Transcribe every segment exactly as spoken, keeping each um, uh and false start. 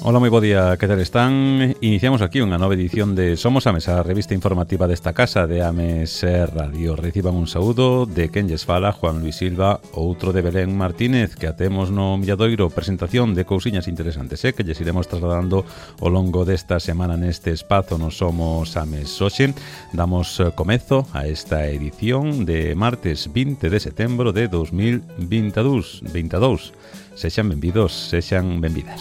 Ola, moi bo día, que tal están? Iniciamos aquí unha nova edición de Somos Ames, a revista informativa desta casa de Ames Radio. Reciban un saúdo de quen lles fala, Juan Luis Silva, outro de Belén Martínez, que atemos no Milladoiro, presentación de cousiñas interesantes, eh, que lles iremos trasladando ao longo desta semana neste espazo no Somos Ames. Hoxe damos comezo a esta edición de martes vinte de setembro de dos mil veintidós. Sexan benvidos, sexan benvidas.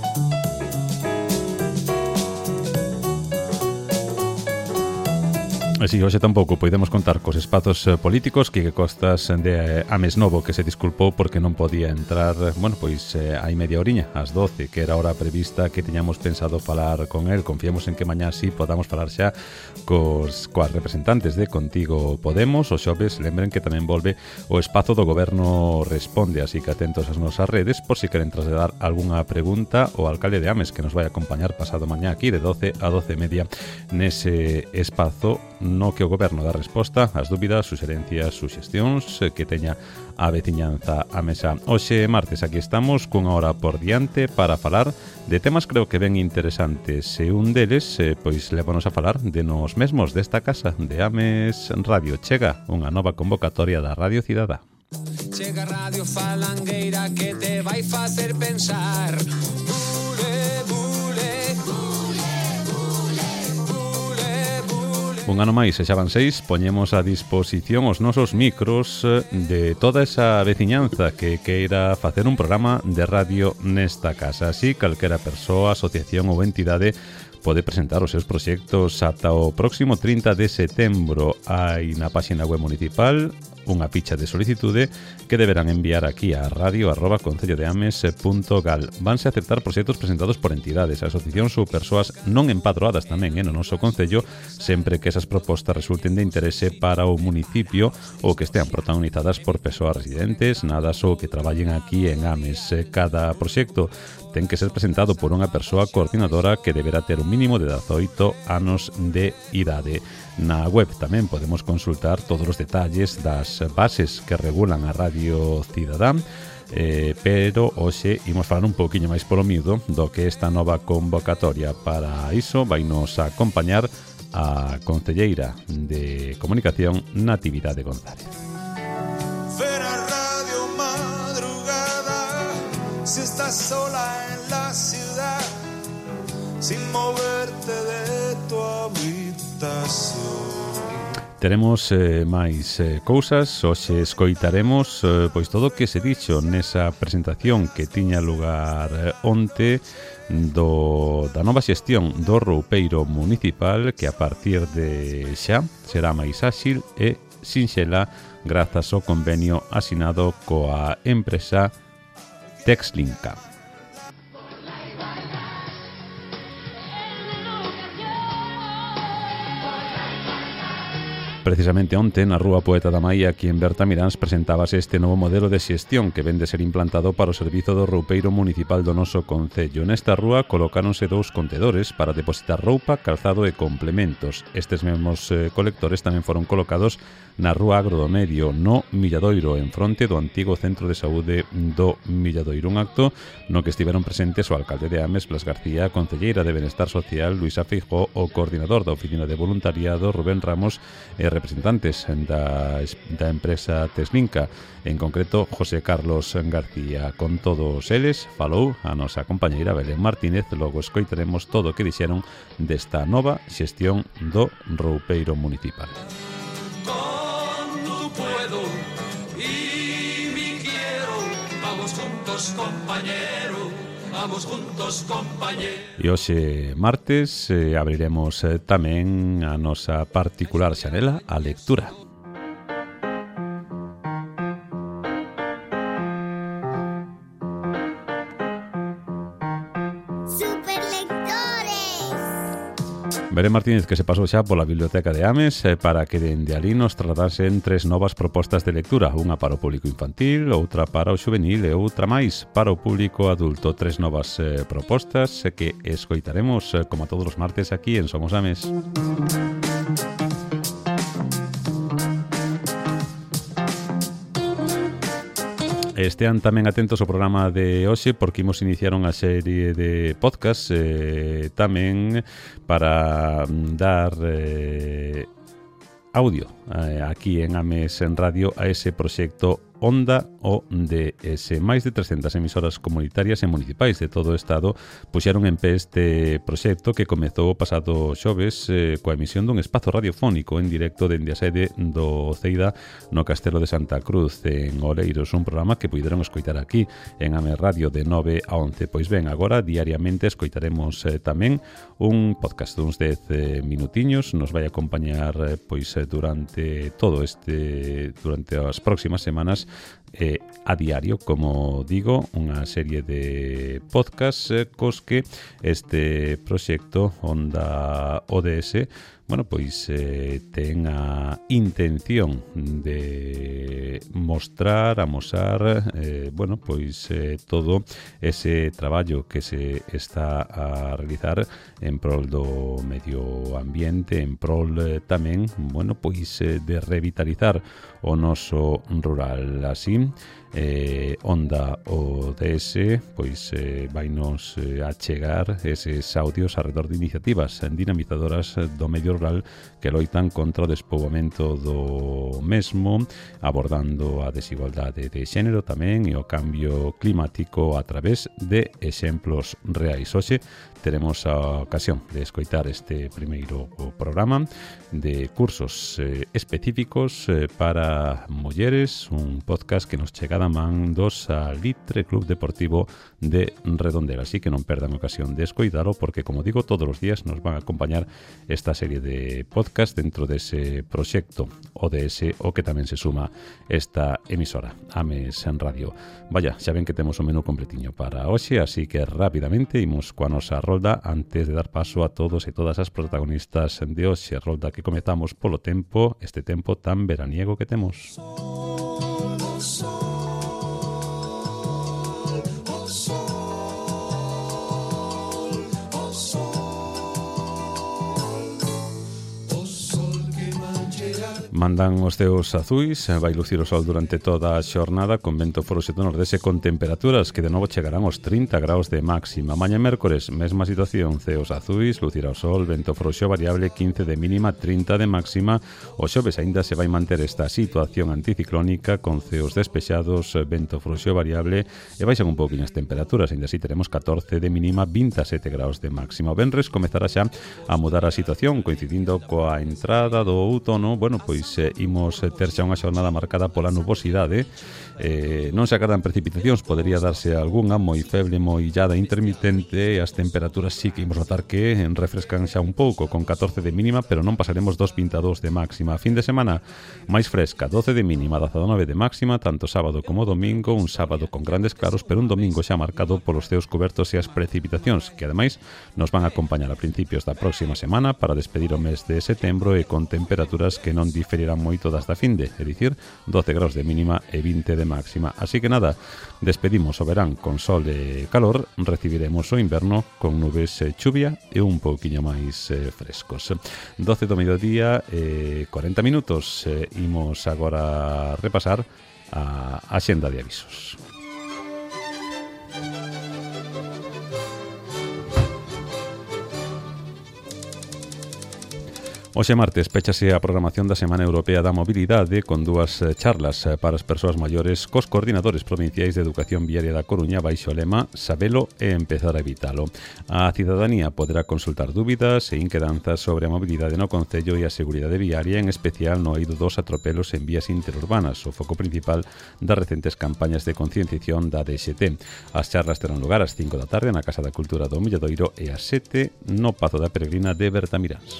Así, hoxe tampouco podemos contar cos espazos políticos que Costas de Ames Novo, que se disculpou porque non podía entrar, bueno, pois eh, hai media oriña, ás doce, que era a hora prevista que teñamos pensado falar con el. Confiamos en que mañá sí podamos falar xa cos, coas representantes de Contigo Podemos. Os xoves, lembren que tamén volve o espazo do Goberno Responde, así que atentos ás nosas redes por si queren trasladar algunha pregunta ao alcalde de Ames, que nos vai acompañar pasado mañá aquí de doce a doce e media nese espazo no que o Goberno dá resposta ás dúbidas, suxerencias, suxestións que teña a veciñanza á mesa. Hoxe, martes, aquí estamos cunha hora por diante para falar de temas creo que ben interesantes, e un deles, eh, pois, lévanos a falar de nos mesmos desta casa de Ames Radio. Chega unha nova convocatoria da Radio Cidadá. Chega Radio Falangueira que te vai facer pensar. Un ano máis, e xa van seis, poñemos a disposición os nosos micros de toda esa veciñanza que queira facer un programa de radio nesta casa. Así, calquera persoa, asociación ou entidade pode presentar os seus proxectos ata o próximo trinta de setembro. Hai na páxina web municipal unha ficha de solicitude que deberán enviar aquí a radio arroba concellodeames punto gal. Vanse a aceptar proxectos presentados por entidades, asociacións ou persoas non empadroadas tamén en o noso concello, sempre que esas propostas resulten de interese para o municipio ou que estean protagonizadas por persoas residentes, nadas ou que traballen aquí en Ames. Cada proxecto ten que ser presentado por unha persoa coordinadora que deberá ter un mínimo de dezaoito anos de idade. Na web tamén podemos consultar todos os detalles das bases que regulan a Radio Cidadá, eh, pero hoxe imos falar un pouquiño máis polo miúdo do que esta nova convocatoria. Para iso vai nos acompañar a concelleira de Comunicación, Natividade González. Vera Radio Madrugada, si estás sola en la ciudad, sin moverte de tu habitación. Teremos eh, máis eh, cousas. Hoxe escoitaremos eh, pois todo o que se dixo nesa presentación que tiña lugar eh, onte do, da nova xestión do roupeiro municipal, que a partir de xa será máis áxil e sinxela grazas ao convenio asinado coa empresa Texlinka. Precisamente onte, na Rúa Poeta da Maia, aquí en Bertamiráns, presentábase este novo modelo de xestión que ven de ser implantado para o servizo do roupeiro municipal do noso concello. Nesta rúa colocáronse dous contedores para depositar roupa, calzado e complementos. Estes mesmos eh, colectores tamén foron colocados na Rúa Agro do Medio, no Milladoiro, en fronte do antigo Centro de Saúde do Milladoiro. Un acto no que estiveron presentes o alcalde de Ames, Blas García, a concelleira de Benestar Social, Luisa Feijó, o coordinador da Oficina de Voluntariado, Rubén Ramos, e representantes da, da empresa Texlinka, en concreto José Carlos García. Con todos eles falou a nosa compañeira Belén Martínez. Logo escoitaremos todo o que dixeron desta nova xestión do roupeiro municipal. Con tu puedo y mi quiero, vamos juntos compañero. Vamos juntos, compañeros. E hoxe, martes, eh, abriremos eh, tamén a nosa particular xanela a lectura. Belén Martínez, que se pasou xa pola Biblioteca de Ames eh, para que dende ali nos tratasen tres novas propostas de lectura, unha para o público infantil, outra para o xuvenil e outra máis para o público adulto. Tres novas eh, propostas eh, que escoitaremos eh, como todos os martes aquí en Somos Ames. Estean tamén atentos ao programa de hoxe porque imos iniciar unha serie de podcast eh, tamén para dar eh, audio eh, aquí en Ames en Radio a ese proxecto Onda O D S. Máis de trescentas emisoras comunitarias e municipais de todo o Estado puxeron en pé este proxecto que comezou o pasado xoves eh, coa emisión dun espazo radiofónico en directo dende a sede do Ceida no Castelo de Santa Cruz en Oleiros, un programa que puideron escoitar aquí en Ames Radio de nove a once. Pois ben, agora diariamente escoitaremos eh, tamén un podcast duns dez eh, minutiños, nos vai acompañar eh, pois eh, durante todo este durante as próximas semanas eh, a diario, como digo, unha serie de podcast eh, cos que este proxecto Onda O D S, bueno, pois eh, ten a intención de mostrar, amosar, eh, bueno, pois eh, todo ese traballo que se está a realizar en prol do medio ambiente, en prol eh, tamén, bueno, pois eh, de revitalizar o noso rural. Así, eh, Onda O D S pois eh, vainos eh, a chegar eses audios alrededor de iniciativas dinamizadoras do medio rural que loitan contra o despoboamento do mesmo, abordando a desigualdade de xénero tamén e o cambio climático a través de exemplos reais. Hoxe teremos a ocasión de escoitar este primeiro programa de cursos eh, específicos eh, para mulleres, un podcast que nos chega da man dos Salitre Club Deportivo de Redondela, así que non perdan a ocasión de escoitalo porque, como digo, todos os días nos van a acompañar esta serie de podcast dentro dese proxecto O D S, o que tamén se suma esta emisora, Ames en Radio. Vaya, xa ven que temos un menú completiño para hoxe, así que rapidamente imos coa nosa rolda antes de dar paso a todos e todas as protagonistas de hoxe, rolda que comezamos polo tempo, este tempo tan veraniego que temos. Mandan os ceos azuis, vai lucir o sol durante toda a xornada con vento frouxo do nordeste con temperaturas que de novo chegarán aos trinta graus de máxima. Maña mércores, mesma situación, ceos azuis, lucirá o sol, vento frouxo variable, quince de mínima, trinta de máxima. O xoves aínda se vai manter esta situación anticiclónica con ceos despexados, vento frouxo variable e baixan un pouquinho as temperaturas, aínda así teremos catorce de mínima, vinte e sete graus de máxima. O venres comezará xa a mudar a situación coincidindo coa entrada do outono. Bueno, pois eh, imos ter xa unha xornada marcada pola nubosidade. Eh, non se agardan precipitacións, podería darse algunha moi feble, moi illada intermitente, e as temperaturas sí que imos notar que refrescan xa un pouco con catorce de mínima, pero non pasaremos dos vinte e dous de máxima. A fin de semana máis fresca, doce de mínima, dezanove de máxima, tanto sábado como domingo, un sábado con grandes claros, pero un domingo xa marcado polos ceos cubertos e as precipitacións, que ademais nos van a acompañar a principios da próxima semana para despedir o mes de setembro e con temperaturas que non diferirán moito das da finde, é dicir, doce graus de mínima e vinte de máxima. Así que nada, despedimos o verán con sol e calor, recibiremos o inverno con nubes e chuvia e un pouquiño máis eh, frescos. doce do mediodía e eh, cuarenta minutos. Eh, imos agora repasar a axenda de avisos. Hoxe martes péchase a programación da Semana Europea da Mobilidade con dúas charlas para as persoas maiores cos coordinadores provinciais de Educación Viaria da Coruña baixo o lema Sabelo e empezar a evitalo. A cidadanía poderá consultar dúbidas e inquedanzas sobre a mobilidade no concello e a seguridade viaria, en especial no eido dos atropelos en vías interurbanas, o foco principal das recentes campañas de concienciación da D X T. As charlas terán lugar ás cinco da tarde na Casa da Cultura do Milladoiro e ás sete no Pazo da Peregrina de Bertamiráns.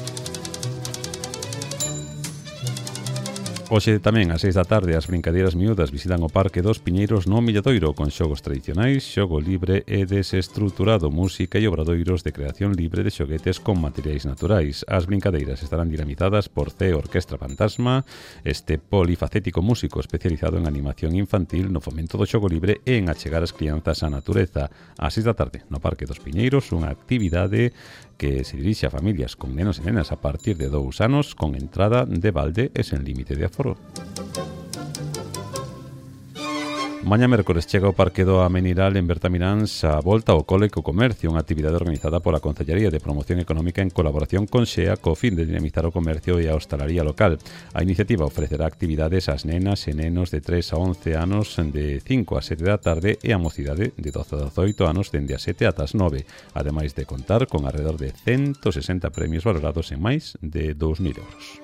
Hoxe tamén ás seis da tarde as brincadeiras miúdas visitan o Parque dos Piñeiros no Milladoiro con xogos tradicionais, xogo libre e desestruturado, música e obradoiros de creación libre de xoguetes con materiais naturais. As brincadeiras estarán dinamizadas por C Orquestra Fantasma, este polifacético músico especializado en animación infantil no fomento do xogo libre e en achegar as crianzas á natureza. Ás seis da tarde no Parque dos Piñeiros, unha actividade que se dirixe a familias con nenos e nenas a partir de dous anos con entrada de balde e sen límite de aforo. Maña mércores chega ao Parque do Ameniral en Bertamiráns a volta ao cole co comercio, unha actividade organizada pola Concellería de Promoción Económica en colaboración con Xea co fin de dinamizar o comercio e a hostalaría local. A iniciativa ofrecerá actividades ás nenas e nenos de tres a once anos de cinco a sete da tarde e a mocidade de doce a dezoito anos dende as sete ata as nove, ademais de contar con alrededor de ciento sesenta premios valorados en máis de dous mil euros.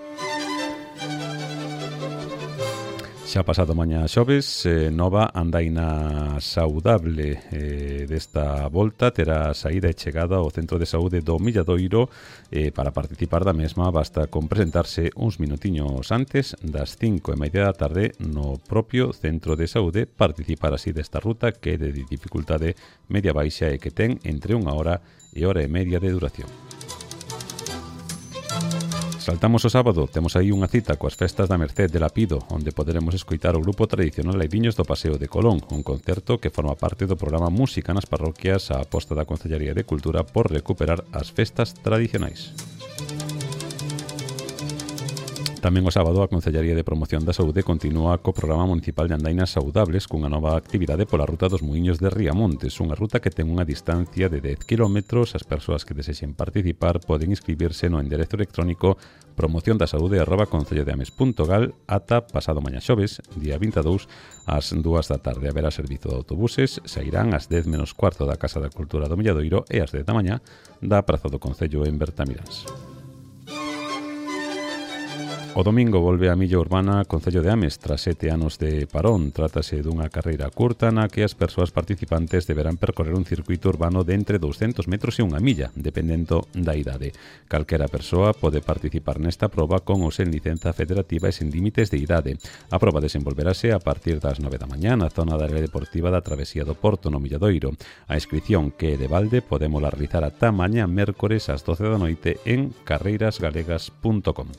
Xa pasado mañá xoves, eh, nova andaina saudable eh, desta volta terá saída e chegada ao Centro de Saúde do Milladoiro. Eh, para participar da mesma basta con presentarse uns minutiños antes das cinco e media da tarde no propio Centro de Saúde, participar así desta ruta que é de dificultade media baixa e que ten entre unha hora e hora e media de duración. Saltamos o sábado, temos aí unha cita coas festas da Merced de Lapido, onde poderemos escoitar o grupo tradicional Aidiños do Paseo de Colón, un concerto que forma parte do programa Música nas Parroquias, a aposta da Concellería de Cultura por recuperar as festas tradicionais. Tamén o sábado a Concellería de Promoción da Saúde continúa co programa municipal de andainas saudables cunha nova actividade pola ruta dos Muiños de Riamontes, unha ruta que ten unha distancia de dez kilómetros. As persoas que desexen participar poden inscribirse no enderezo electrónico promoción da saúde arroba concellodeames punto gal ata pasado mañá xoves, día vinte e dous, ás dúas da tarde. Haberá servizo de autobuses, sairán ás dez menos cuarto da Casa da Cultura do Milladoiro e ás dez da mañá da Praza do Concello en Bertamiráns. O domingo volve a Milla Urbana Concello de Ames tras sete anos de parón. Trátase dunha carreira curta na que as persoas participantes deberán percorrer un circuito urbano de entre douscentos metros e unha milla, dependendo da idade. Calquera persoa pode participar nesta proba con ou sen licenza federativa e sen límites de idade. A proba desenvolverase a partir das nove da mañá na zona da área deportiva da Travesía do Porto no Milladoiro. A inscripción, que é de balde, podémola realizar ata mañá mércores ás doce da noite en carreiras galegas punto com.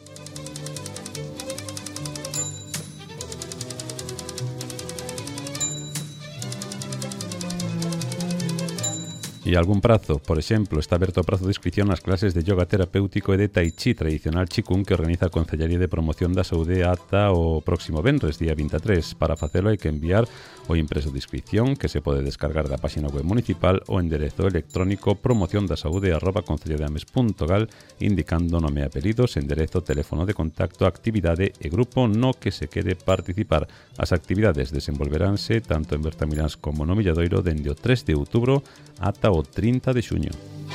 E algún prazo, por exemplo, está aberto o prazo de inscripción nas clases de yoga terapéutico e de tai chi tradicional Chikung que organiza a Concellería de Promoción da Saúde ata o próximo venres, día vinte e tres. Para facelo hai que enviar o impreso de inscripción que se pode descargar da página web municipal o enderezo electrónico promoción da saúde arroba concellodeames punto gal indicando nome e apelidos, enderezo, teléfono de contacto, actividade e grupo no que se quere participar. As actividades desenvolveránse tanto en Bertamiráns como no Milladoiro dende o tres de outubro ata o trinta de xuño.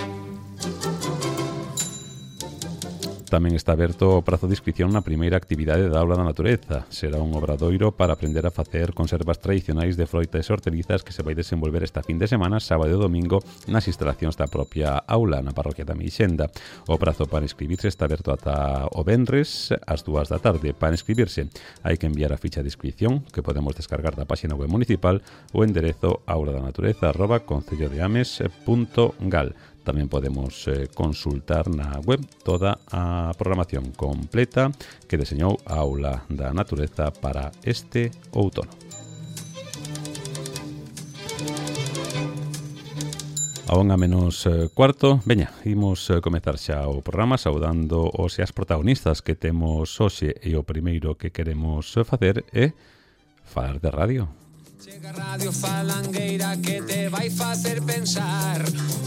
Tamén está aberto o prazo de inscripción na primeira actividade da Aula da Natureza. Será un obradoiro para aprender a facer conservas tradicionais de froitas e hortalizas que se vai desenvolver esta fin de semana, sábado e domingo, nas instalacións da propia aula na parroquia da Meixenda. O prazo para inscribirse está aberto ata o venres ás dúas da tarde. Para inscribirse hai que enviar a ficha de inscripción que podemos descargar da página web municipal o enderezo aulaDanatureza arroba concellodeames punto gal. Tamén podemos eh, consultar na web toda a programación completa que deseñou a Aula da Natureza para este outono. A unha menos eh, cuarto, veña, imos eh, comezar xa o programa saudando os e as protagonistas que temos hoxe, e o primeiro que queremos facer é falar de radio. Chega Radio Falangueira que te vai facer pensar.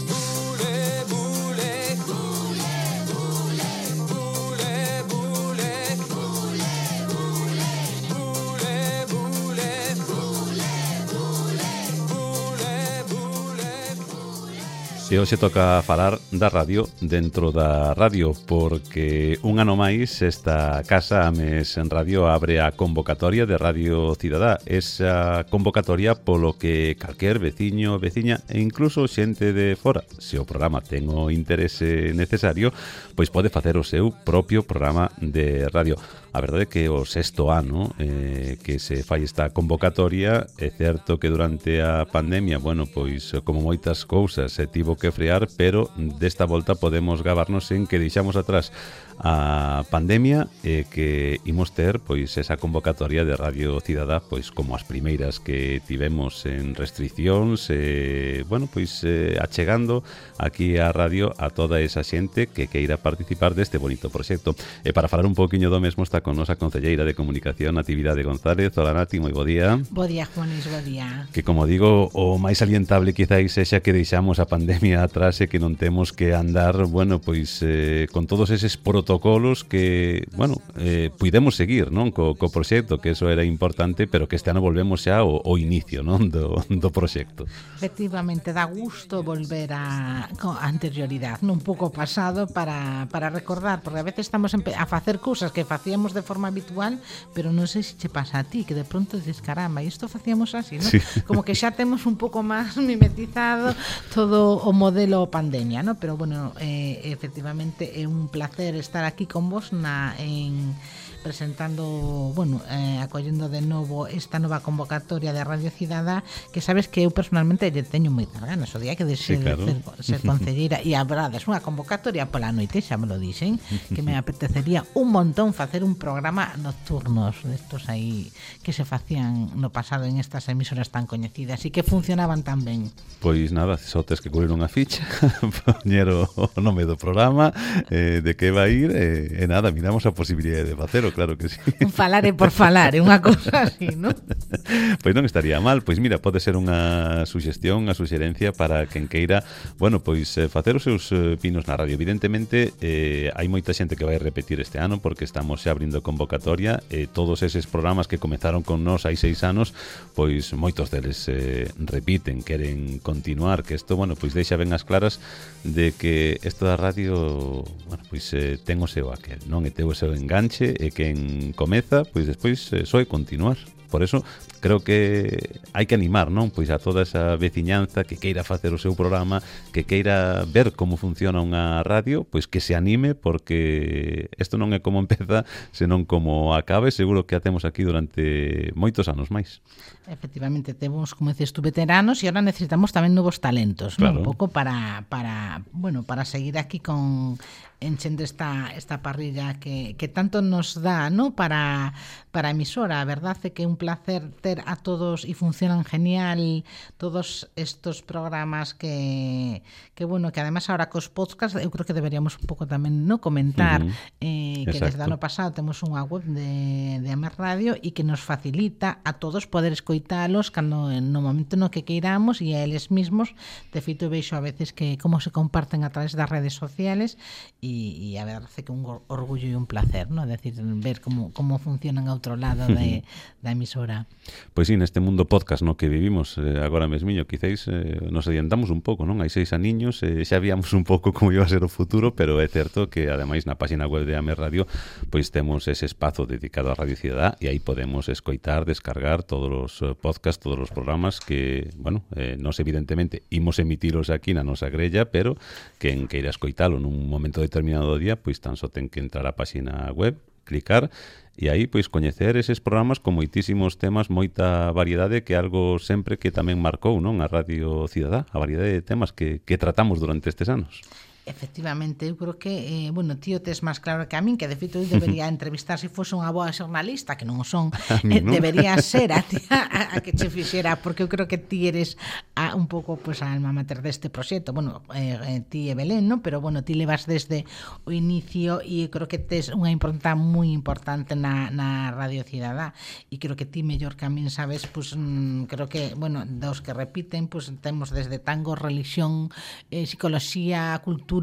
E hoxe toca falar da radio dentro da radio, porque un ano máis esta casa Ames en Radio abre a convocatoria de Radio Cidadá. Esa convocatoria polo que calquer veciño, veciña e incluso xente de fora, se o programa ten o interese necesario, pois pode facer o seu propio programa de radio. A verdade é que o sexto ano eh, que se fai esta convocatoria, é certo que durante a pandemia, bueno, pois como moitas cousas se tivo pouco que frear, pero desta volta podemos gabarnos en que deixamos atrás a pandemia e que imos ter pois esa convocatoria de Radio Cidadá pois como as primeiras que tivemos en restriccións e, bueno, pois eh, achegando aquí a radio a toda esa xente que queira participar deste bonito proxecto. E para falar un pouquiño do mesmo está con nos a concelleira de Comunicación Natividade González. Hola Nati, moi bo día. Bo día, Juanis, bo día. Que como digo, o máis salientable quizáis sexa que deixamos a pandemia atrás e que non temos que andar, bueno, pois eh, con todos eses protocolos que, bueno, eh, puidemos seguir, non, co, co proxecto, que eso era importante, pero que este ano volvemos xa ao, ao inicio, non, do, do proxecto. Efectivamente, dá gusto volver a, a anterioridade, non, un pouco pasado para, para recordar, porque a veces estamos a facer cousas que facíamos de forma habitual, pero non sei se che pasa a ti, que de pronto dices, caramba, isto facíamos así, non? Sí. Como que xa temos un pouco máis mimetizado todo o modelo pandemia, non? Pero, bueno, eh, efectivamente é un placer estar aquí con vos na, en, presentando, bueno, eh, acollendo de novo esta nova convocatoria de Radio Cidadá, que sabes que eu personalmente lle teño moitas ganas, o día que de ser, sí, claro. ser, ser concelleira, e a verdade, é unha convocatoria pola noite, xa me lo dixen, que me apetecería un montón facer un programa nocturnos destos aí que se facían no pasado en estas emisoras tan coñecidas e que funcionaban tan ben. Pois nada, só tes que cubrir unha ficha, poñer o, o nome do programa, eh, de que vai ir, e eh, nada, miramos a posibilidade de facelo, claro que sí. Un falare por falare, unha cousa así, non? Pois non estaría mal, pois mira, pode ser unha suxestión, unha suxerencia para quen queira, bueno, pois eh, facer os seus eh, pinos na radio. Evidentemente, eh, hai moita xente que vai repetir este ano, porque estamos xa abrindo convocatoria, e eh, todos eses programas que comezaron con nós hai seis anos, pois moitos deles eh, repiten, queren continuar, que isto, bueno, pois deixa ben as claras de que isto da radio, bueno, pois eh, ten o seu aquel, non? E ten o seu enganche, e quen comeza, pois despois eh, só é continuar. Por eso creo que hai que animar, non? Pois a toda esa veciñanza que queira facer o seu programa, que queira ver como funciona unha radio, pois que se anime, porque isto non é como empeza, senón como acabe. Seguro que a temos aquí durante moitos anos máis. Efectivamente, temos, como dices tú, veteranos, e ahora necesitamos tamén novos talentos, claro, ¿no? Un pouco para, para, bueno, para seguir aquí con enchendo esta, esta parrilla que, que tanto nos dá, ¿no? Para, para a emisora. A verdade é que é un placer ter a todos, e funcionan genial todos estos programas que, que bueno, que además ahora cos podcast eu creo que deberíamos un pouco tamén, ¿no? Comentar, uh-huh. eh, que desde o ano pasado temos unha web de, de Amer Radio e que nos facilita a todos poder escoitalos cando no momento no que queiramos, e a eles mismos, de feito veixo a veces que como se comparten a través das redes sociales, e, e a verdade é que un orgullo e un placer, ¿no? Decir, ver como, como funcionan a outro lado de, da emisora. Pois sí, neste mundo podcast no que vivimos eh, agora mesmiño, quizáis eh, nos adiantamos un pouco, non? Hai seis aniños, eh, xa víamos un pouco como iba a ser o futuro, pero é certo que ademais na página web de Amer Radio pois temos ese espazo dedicado a Radio Cidadá, e aí podemos escoitar, descargar todos os podcasts, todos os programas que, bueno, eh, nos evidentemente imos emitiros aquí na nosa grella, pero quen queira escoitalo nun momento determinado do día, pois tan só ten que entrar á página web, clicar, e aí pois coñecer eses programas con moitísimos temas, moita variedade, que é algo sempre que tamén marcou, non, a Radio Cidadá, a variedade de temas que, que tratamos durante estes anos. Efectivamente, eu creo que, eh, bueno, tío tes máis claro que a min, que de feito eu debería entrevistar se fose unha boa xornalista, que non son, eh, non? Debería ser a ti a, a que che fixera, porque eu creo que ti eres a, un pouco pues, a alma mater deste proxecto, bueno, eh, eh, ti e Belén, ¿no? Pero bueno, ti levas desde o inicio, e eu creo que tes unha impronta moi importante na, na Radio Cidadá, e creo que ti mellor que a min sabes, pues, mm, creo que, bueno, dos que repiten, pues temos desde tango, religión, eh, psicología, cultura,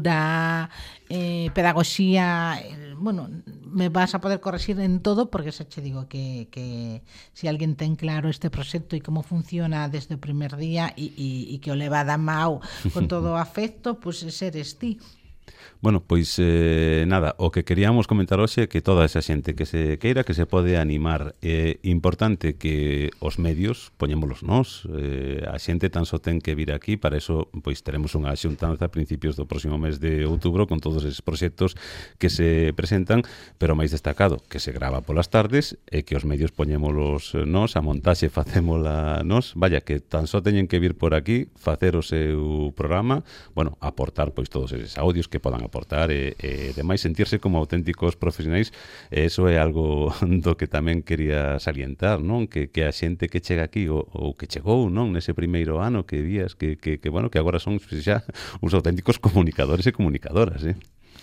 eh, pedagogía, eh, bueno, me vas a poder corregir en todo, porque xa che digo que, que si alguén ten claro este proxecto e como funciona desde o primer día, e, e, e que o leva da mau con todo o afecto, pois pues, seres ti. Bueno, pois eh, nada, o que queríamos comentar hoxe é que toda esa xente que se queira, que se pode animar, é eh, importante que os medios poñémolos nós, eh, a xente tan só ten que vir aquí, para eso pois teremos unha xuntanza a principios do próximo mes de outubro con todos eses proxectos que se presentan, pero máis destacado, que se grava polas tardes e que os medios poñémolos nós, a montaxe facémola nós, vaya, que tan só teñen que vir por aquí, facer o seu programa, bueno, aportar pois todos eses audios que podan aportar e, e demais sentirse como auténticos profesionais, e eso é algo do que tamén quería salientar, non? Que, que a xente que chega aquí ou, ou que chegou, non? Nese primeiro ano que vías que, que, que bueno, que agora son xa uns auténticos comunicadores e comunicadoras, eh?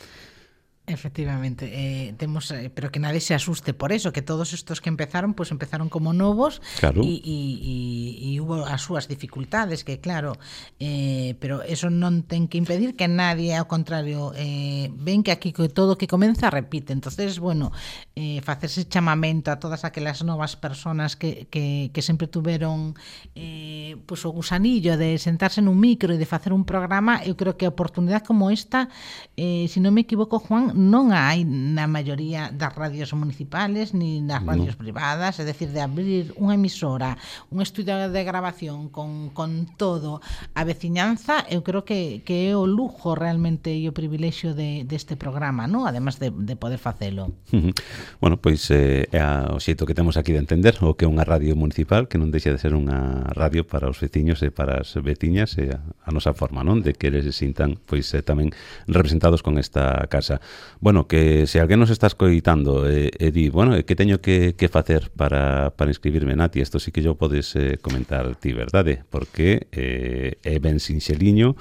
Efectivamente, eh, temos, eh, pero que nadie se asuste por eso, que todos estos que empezaron, pues empezaron como novos, claro. y, y, y, y hubo as súas dificultades, que claro, eh, pero eso non ten que impedir que nadie, ao contrario, eh, ven que aquí que todo que comeza repite. Entonces, bueno, eh, facerse chamamento a todas aquelas novas personas que, que, que sempre tuveron eh, pues o gusanillo de sentarse nun micro e de facer un programa, eu creo que a oportunidade como esta, eh, se non me equivoco, Juan, non hai na maioría das radios municipales ni nas radios no. privadas, é dicir, de abrir unha emisora, un estudio de grabación con, con todo a veciñanza, eu creo que, que é o lujo realmente e o privilexio de, deste programa, ¿no? Además de, de poder facelo. Bueno, pois eh, é o xeito que temos aquí de entender o que é unha radio municipal, que non deixa de ser unha radio para os veciños e para as veciñas, e a, a nosa forma, non? De que eles se sintan pois eh, tamén representados con esta casa. Bueno, que se alguén nos está escoitando e, e di, bueno, que teño que, que facer para, para inscribirme, Nati, isto sí que yo podes eh, comentar ti, verdade? Porque eh, é ben sinxeliño,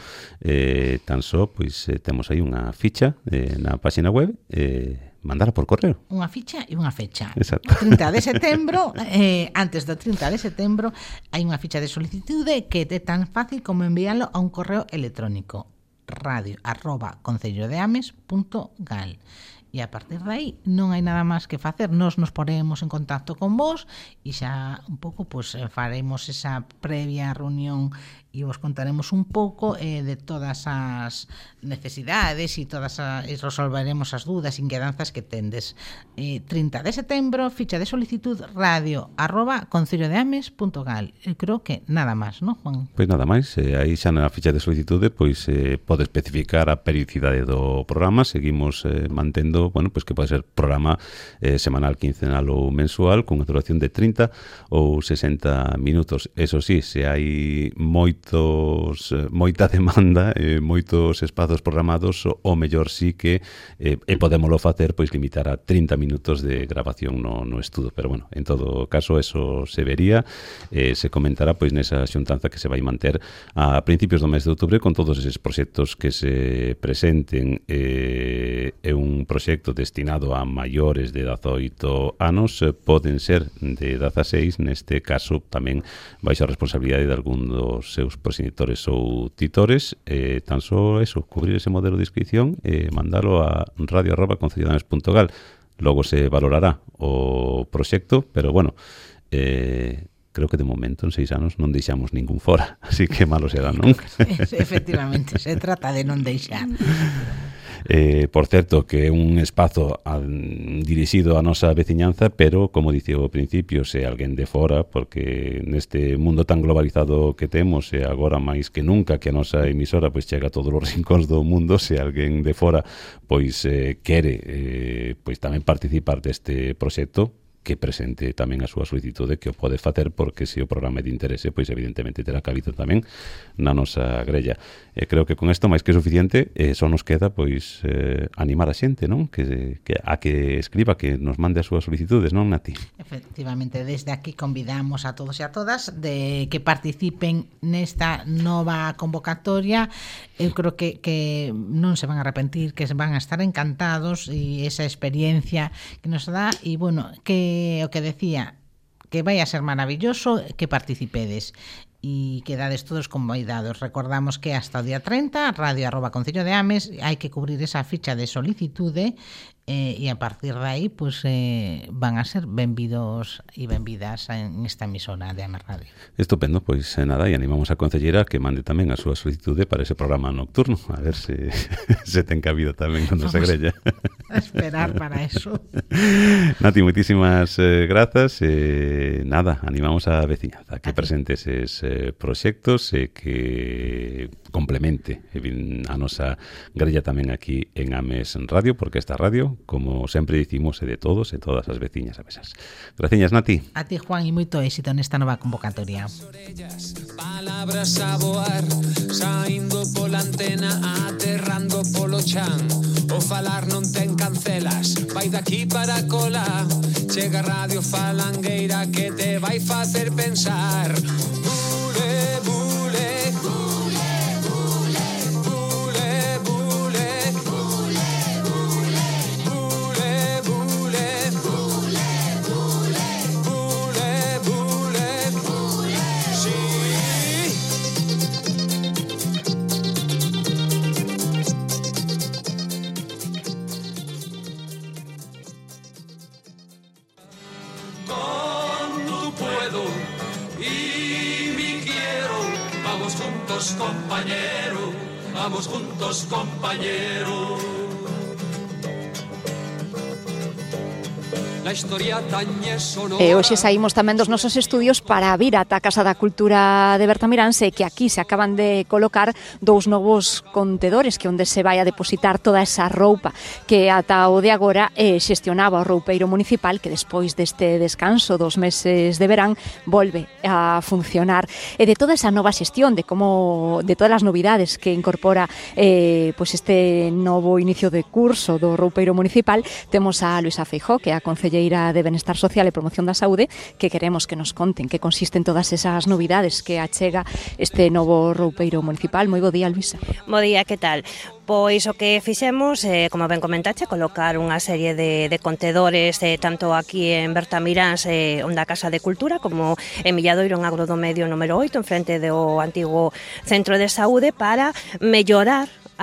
eh, tan só, pois, eh, temos aí unha ficha eh, na página web, eh, mandala por correo. Unha ficha e unha fecha. Exacto. trinta de setembro, eh, antes do trinta de setembro, hai unha ficha de solicitude que é tan fácil como enviálo a un correo electrónico. radio arroba concellodeames punto gal, e a partir de aí non hai nada máis que facer. Nos nos poremos en contacto con vos e xa un pouco pues, faremos esa previa reunión e vos contaremos un pouco eh, de todas as necesidades e todas as, e resolveremos as dúdas e inquedanzas que tendes. Eh, trinta de setembro, ficha de solicitud, radio arroba concellodeames punto gal. Eu creo que nada máis, non, Juan? Pois nada máis, eh, aí xa na ficha de solicitude pois eh, pode especificar a periodicidade do programa. Seguimos eh, mantendo, bueno, pois que pode ser programa eh, semanal, quincenal ou mensual con unha duración de trinta ou sesenta minutos. Eso sí, se hai moitos moita demanda e eh, moitos espazos programados, o mellor sí que eh, e podémolo facer pois limitar a trinta minutos de grabación no, no estudo, pero bueno, en todo caso eso se vería, eh, se comentará pois nesa xuntanza que se vai manter a principios do mes de outubro con todos eses proxectos que se presenten. Eh, é un proxecto destinado a maiores de dezaoito anos, eh, poden ser de dezaseis, neste caso tamén baixo a responsabilidade de algún dos seus proxenitores ou titores, eh, tan só eso, cubrir ese modelo de inscripción e eh, mandalo a radio arroba concellodeames punto gal. Logo se valorará o proxecto, pero bueno, eh, creo que de momento en seis anos non deixamos ningún fora, así que malo será, non? Efectivamente, se trata de non deixar. Eh, por certo, que é un espazo a, dirixido á nosa veciñanza, pero, como dice ao principio, se alguén de fora, porque neste mundo tan globalizado que temos, e agora máis que nunca que a nosa emisora pois chega a todos os rincóns do mundo, se alguén de fora pois eh, quere eh, pois tamén participar deste proxecto, que presente tamén a súa solicitude, que o pode facer, porque se o programa é de interese, pois evidentemente terá cabida tamén na nosa grella. E creo que con isto máis que suficiente, eh, só nos queda pois eh, animar a xente, non? Que, que a que escriba, que nos mande as súas solicitudes, non, Nati? Efectivamente, desde aquí convidamos a todos e a todas de que participen nesta nova convocatoria. Eu creo que, que non se van a arrepentir, que se van a estar encantados, e esa experiencia que nos dá, e bueno, que o que decía, que vai a ser maravilloso que participedes e quedades todos convidados. Recordamos que hasta o día treinta, radio arroba concellodeames, hai que cubrir esa ficha de solicitude eh, e a partir de aí pues, eh, van a ser benvidos e benvidas en esta emisora de A M Radio. Estupendo, pois eh, nada, e animamos a concellera que mande tamén a súa solicitude para ese programa nocturno, a ver se, se ten cabido tamén con nosa grella. A esperar para eso. Nati, moitísimas eh, grazas e eh, nada, animamos a veciñanza que presente eses eh, proxectos e que complemente a nosa grella tamén aquí en Ames Radio, porque esta radio, como sempre dicimos, é de todos e todas as veciñas avesas. Graciñas, Nati. A ti, Juan, e moito éxito nesta nova convocatoria. Palabras a voar, saindo pola antena, aterrando polo chan. O falar non ten cancelas, vai daqui para cola. Chega Radio Falangueira que te vai facer pensar. Bule, bule, bule, bule, bule, bule, bule, bule, bule, bule, bule, bule, bule, sí. Cuando puedo y me quiero, vamos juntos, compañero, vamos juntos, compañero. La historia tañe sonora. E hoxe saímos tamén dos nosos estudios para vir ata a Casa da Cultura de Bertamiráns, que aquí se acaban de colocar dous novos contedores que onde se vai a depositar toda esa roupa que ata o de agora eh, xestionaba o roupeiro municipal, que despois deste descanso dos meses de verán volve a funcionar. E de toda esa nova xestión, de como de todas as novidades que incorpora eh, pues este novo inicio de curso do roupeiro municipal, temos a Luisa Feijóo, que é a concelleira de Benestar Social e Promoción da Saúde, que queremos que nos conten que consisten todas esas novidades que achega este novo roupeiro municipal. Moi bo día, Luisa. Bo día, que tal? Pois o que fixemos, eh, como ben comentache, colocar unha serie de, de contedores eh, tanto aquí en Bertamiráns, eh, onde a Casa de Cultura, como en Milladoiro, en Agro do Medio número oito, en frente do antigo Centro de Saúde, para mellorar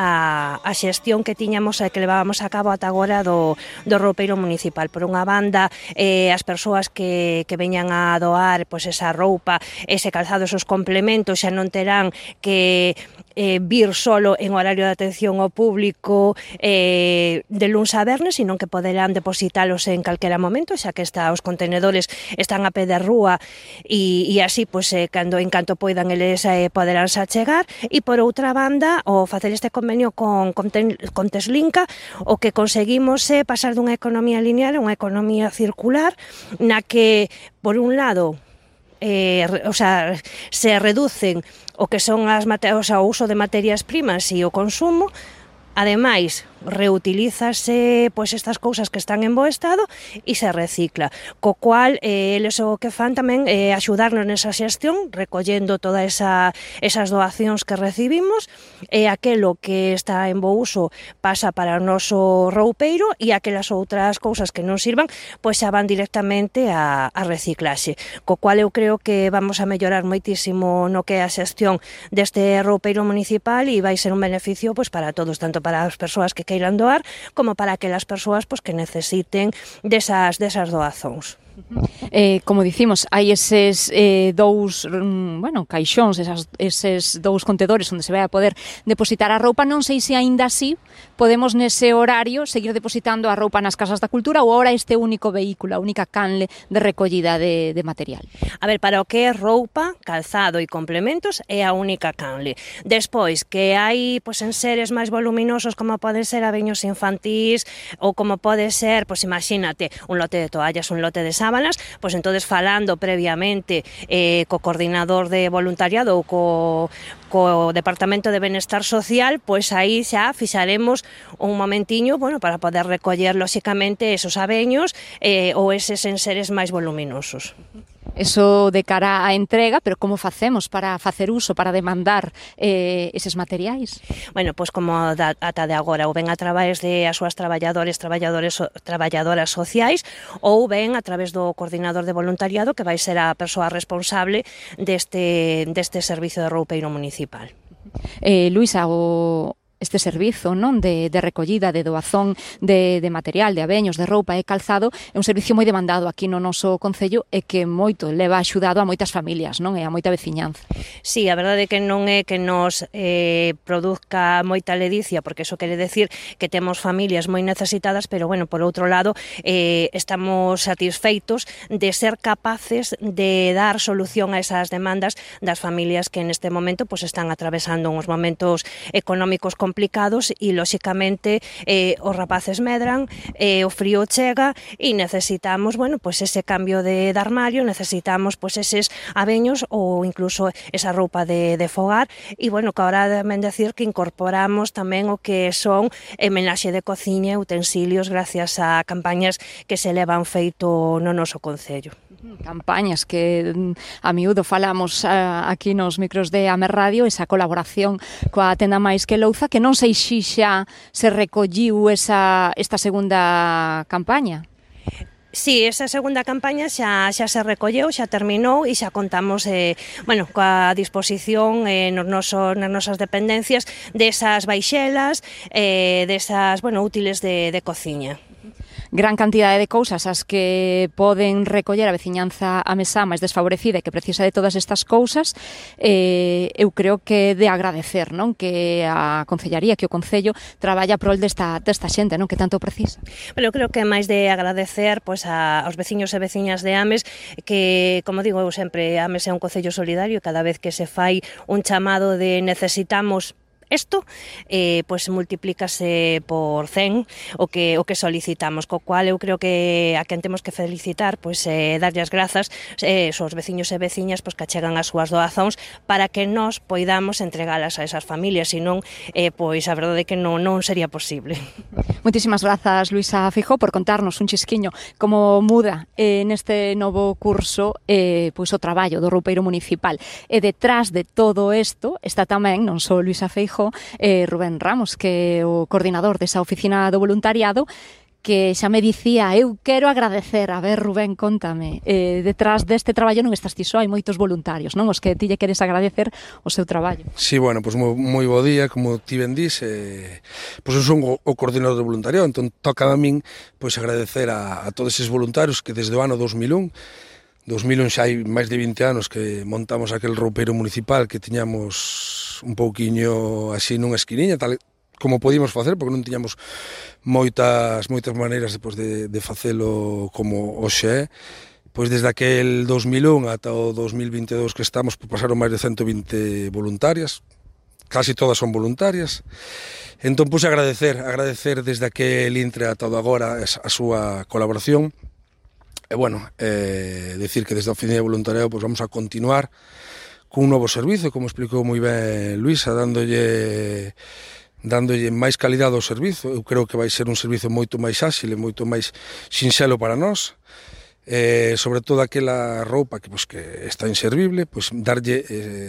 a, a xestión que tiñamos e que levábamos a cabo ata agora do, do roupeiro municipal. Por unha banda, eh, as persoas que, que veñan a doar pois, esa roupa, ese calzado, esos complementos, xa non terán que eh, vir solo en horario de atención ao público eh, de luns a vernes, sino que poderán depositalos en calquera momento, xa que está, os contenedores están a pé de rúa e, e así, pois, eh, cando en canto poidan eles eh, poderánse achegar. E por outra banda, o facer este convenio con, con, ten, con Teslinka, o que conseguimos é eh, pasar dunha economía lineal a unha economía circular, na que, por un lado, Eh, o sea, se reducen o que son as o, sea, o uso de materias primas e o consumo. Ademais, reutilízase pois estas cousas que están en bo estado e se recicla, co cual eh, eles o que fan tamén é eh, axudarnos nesa xestión, recollendo toda esa esas doacións que recibimos, e eh, aquelo que está en bo uso pasa para o noso roupeiro e aquelas outras cousas que non sirvan pois xa van directamente a, a reciclaxe, co cual eu creo que vamos a mellorar moitísimo no que é a xestión deste roupeiro municipal e vai ser un beneficio pois para todos, tanto para as persoas que queiran doar, como para aquelas persoas pois, que necesiten desas, desas doazóns. Eh, como dicimos, hai eses eh, dous mm, bueno, caixóns, esas, eses dous contedores onde se vai a poder depositar a roupa. Non sei se aínda así podemos nese horario seguir depositando a roupa nas casas da cultura ou ahora este único vehículo, a única canle de recollida de, de material. A ver, para o que é roupa, calzado e complementos é a única canle. Despois, que hai pois, en seres máis voluminosos como poden ser abeños infantís ou como pode ser, pois imagínate, un lote de toallas, un lote de sábanas, pois entonces falando previamente eh, co coordinador de voluntariado ou co, co Departamento de Benestar Social, pois aí xa fixaremos un momentiño, bueno, para poder recoller lóxicamente esos abeños eh, ou eses enseres máis voluminosos. Eso de cara á entrega, pero como facemos para facer uso, para demandar eh, eses materiais? Bueno, pois como da, ata de agora, ou ben a través de as súas traballadores, traballadores, traballadoras sociais, ou ben a través do coordinador de voluntariado, que vai ser a persoa responsable deste, deste servicio de roupeiro municipal. Eh, Luisa, o... este servizo, non, de, de recollida, de doazón de, de material, de aveños, de roupa e calzado, é un servicio moi demandado aquí no noso concello e que moito leva axudado a moitas familias, non, e a moita veciñanza. Sí, a verdade é que non é que nos eh, produzca moita ledicia, porque eso quere decir que temos familias moi necesitadas, pero, bueno, por outro lado, eh, estamos satisfeitos de ser capaces de dar solución a esas demandas das familias que neste momento pues, están atravesando uns momentos económicos complicados e, lóxicamente, eh, os rapaces medran, eh, o frío chega e necesitamos, bueno, pues ese cambio de, de armario, necesitamos pues eses aveños ou incluso esa roupa de, de fogar e, bueno, que ahora deben decir que incorporamos tamén o que son homenaxe de cociña e utensilios gracias a campañas que se levan feito no noso concello. Campañas que a miúdo falamos uh, aquí nos micros de Amer Radio, esa colaboración coa tenda Máis que Louza, que non sei se xa se recolliu esa, esta segunda campaña. Sí, esa segunda campaña xa, xa se recolleu, xa terminou e xa contamos eh, bueno, coa disposición eh, nos noso, nas nosas dependencias desas baixelas, eh, desas bueno, útiles de, de cociña. Gran cantidade de cousas as que poden recoller a veciñanza amesá máis desfavorecida e que precisa de todas estas cousas. eh, eu creo que de agradecer, non, que a Concellaría, que o Concello traballa prol desta, desta xente, non, que tanto precisa. Bueno, eu creo que máis de agradecer pois, a, aos veciños e veciñas de Ames, que, como digo eu sempre, Ames é un concello solidario, cada vez que se fai un chamado de necesitamos isto, eh, pues multiplícase por cen o que o que solicitamos, co cual eu creo que a quen temos que felicitar, pois eh, darlle as grazas eh, aos veciños e veciñas pois, que achegan as súas doazóns para que nós poidamos entregalas a esas familias, senón, eh, pois a verdade é que non, non sería posible. Moitísimas grazas, Luisa Feijóo, por contarnos un chisquiño como muda eh, neste novo curso eh, pois o traballo do roupeiro municipal. E detrás de todo isto está tamén non só Luisa Feijóo, Eh, Rubén Ramos, que é o coordinador desa oficina do voluntariado, que xa me dicía, eu quero agradecer, a ver, Rubén, contame, eh, detrás deste traballo non estás ti só, hai moitos voluntarios, non? Os que ti lle queres agradecer o seu traballo. Sí, bueno, pois pues, moi bo día, como ti ben dis, eh, pois pues, eu son o, o coordinador do voluntariado, entón toca a min pois, pues, agradecer a, a todos esses voluntarios que desde o ano dos mil un dos mil un xa hai máis de vinte anos que montamos aquel roupeiro municipal que tiñamos un pouquiño así nunha esquiniña, tal como podíamos facer, porque non tiñamos moitas moitas maneiras depois de, de facelo como hoxe é. Pois desde aquel dos mil un ata o dos mil vinte e dous que estamos, pues, pasaron máis de ciento vinte voluntarias, casi todas son voluntarias. Entón, pois, agradecer, agradecer desde aquel intre ata o agora a súa colaboración. E, bueno, eh, decir que desde a oficina de voluntariado pues, vamos a continuar cun novo servizo, como explicou moi ben Luisa, dándolle dándolle máis calidade ao servizo. Eu creo que vai ser un servizo moito máis áxil e moito máis sinxelo para nós. Eh, sobre todo aquela roupa que, pues, que está inservible, pues, darlle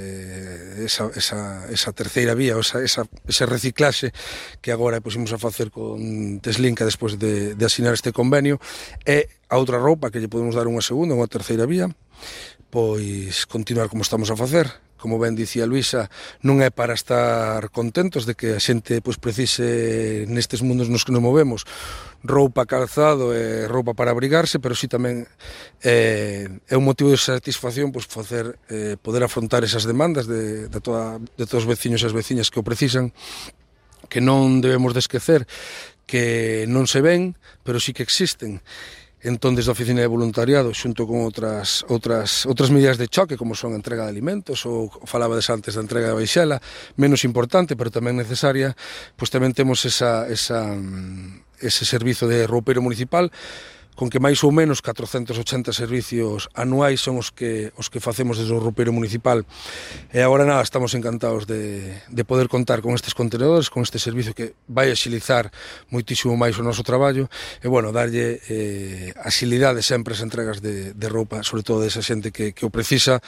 eh, esa, esa, esa terceira vía, esa, esa, ese reciclaxe que agora pusimos a facer con Teslinca despois de, de asinar este convenio, e a outra roupa que lle podemos dar unha segunda, unha terceira vía, pois continuar como estamos a facer. Como ben dicía Luisa, non é para estar contentos de que a xente pois, precise nestes mundos nos que nos movemos roupa, calzado e roupa para abrigarse, pero sí tamén eh, é un motivo de satisfacción pois, facer, eh, poder afrontar esas demandas de, de, toda, de todos os veciños e as veciñas que o precisan, que non debemos de esquecer que non se ven, pero sí que existen. Entón, desde a oficina de voluntariado, xunto con outras outras outras medidas de choque, como son a entrega de alimentos, ou falabades antes da entrega de baixela, menos importante, pero tamén necesaria, pois tamén temos esa, esa, ese servizo de roupeiro municipal, con que máis ou menos catrocentos ochenta servicios anuais son os que os que facemos desde o roupeiro municipal. E agora nada, estamos encantados de, de poder contar con estes contenedores, con este servizo que vai axilizar moitísimo máis o noso traballo e, bueno, darlle eh, axilidade sempre as entregas de, de roupa, sobre todo desa xente que, que o precisa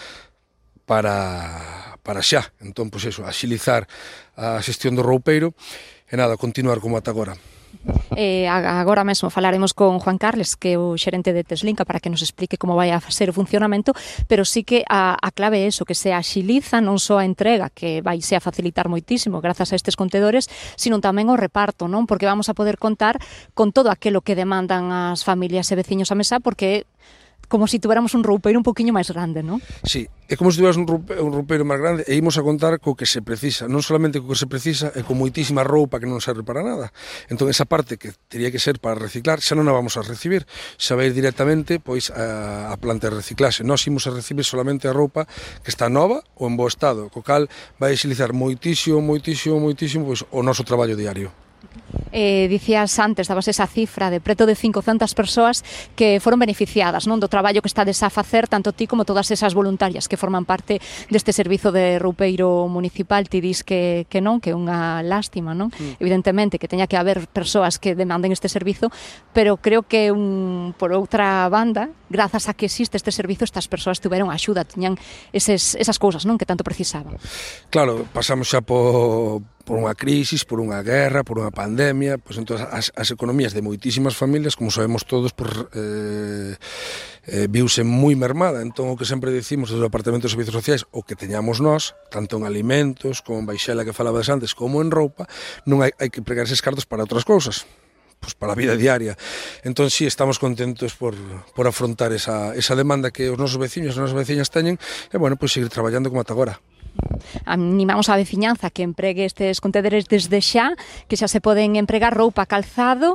para, para xa. Entón, pois eso, axilizar a xestión do roupeiro e nada, continuar como ata agora. Eh, agora mesmo falaremos con Juan Carles, que é o xerente de Teslinca, para que nos explique como vai a ser o funcionamento, pero sí que a, a clave é eso, que se axiliza non só a entrega, que vai se a facilitar moitísimo grazas a estes contedores, sino tamén o reparto, non? Porque vamos a poder contar con todo aquilo que demandan as familias e veciños a mesa, porque como se si tuviéramos un roupeiro un poquinho máis grande, non? Sí, é como se tuviéramos un roupeiro, un roupeiro máis grande e imos a contar co que se precisa, non solamente co que se precisa, e con moitísima roupa que non serve para nada. Entón, esa parte que teria que ser para reciclar, xa non a vamos a recibir, xa vai ir directamente pois a, a planta de reciclaxe. Nós imos a recibir solamente a roupa que está nova ou en bo estado, co cal vai exilizar moitísimo, moitísimo, moitísimo pois, o noso traballo diario. Eh, dicías antes, dabas esa cifra de preto de cincocentas persoas que foron beneficiadas, non, do traballo que estades a facer, tanto ti como todas esas voluntarias que forman parte deste servizo de roupeiro municipal. Ti dis que, que non, que é unha lástima, non? Mm. Evidentemente que teña que haber persoas que demanden este servizo, pero creo que un, por outra banda, grazas a que existe este servizo, estas persoas tiveron axuda, tiñan eses, esas cousas, non, que tanto precisaban. Claro, pasamos xa por por unha crisis, por unha guerra, por unha pandemia, pois entón as, as economías de moitísimas familias, como sabemos todos, por, eh, eh, viuse moi mermada. Entón o que sempre dicimos do Departamento de Servicios Sociais, o que teñamos nós, tanto en alimentos, como en baixela que falabas antes, como en roupa, non hai, hai que pregar eses cartos para outras cousas, pois para a vida diaria. Entón, sí, estamos contentos por, por afrontar esa, esa demanda que os nosos veciños e as nosas veciñas teñen, e, bueno, pois seguir traballando como ata agora. Animamos a veciñanza que empregue estes contedores desde xa, que xa se poden empregar roupa, calzado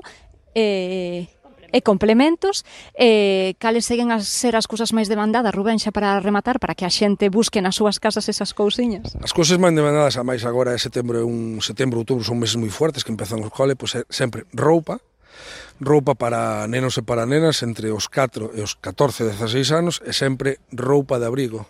e, e complementos. E cales seguen a ser as cousas máis demandadas, Rubén, xa para rematar, para que a xente busque nas súas casas esas cousiñas? As cousas máis demandadas, a máis agora é setembro, un setembro, outubro, son meses moi fuertes que empezan os cole, pois é sempre roupa, roupa para nenos e para nenas entre os catro e os catorce, dezaseis anos, e sempre roupa de abrigo.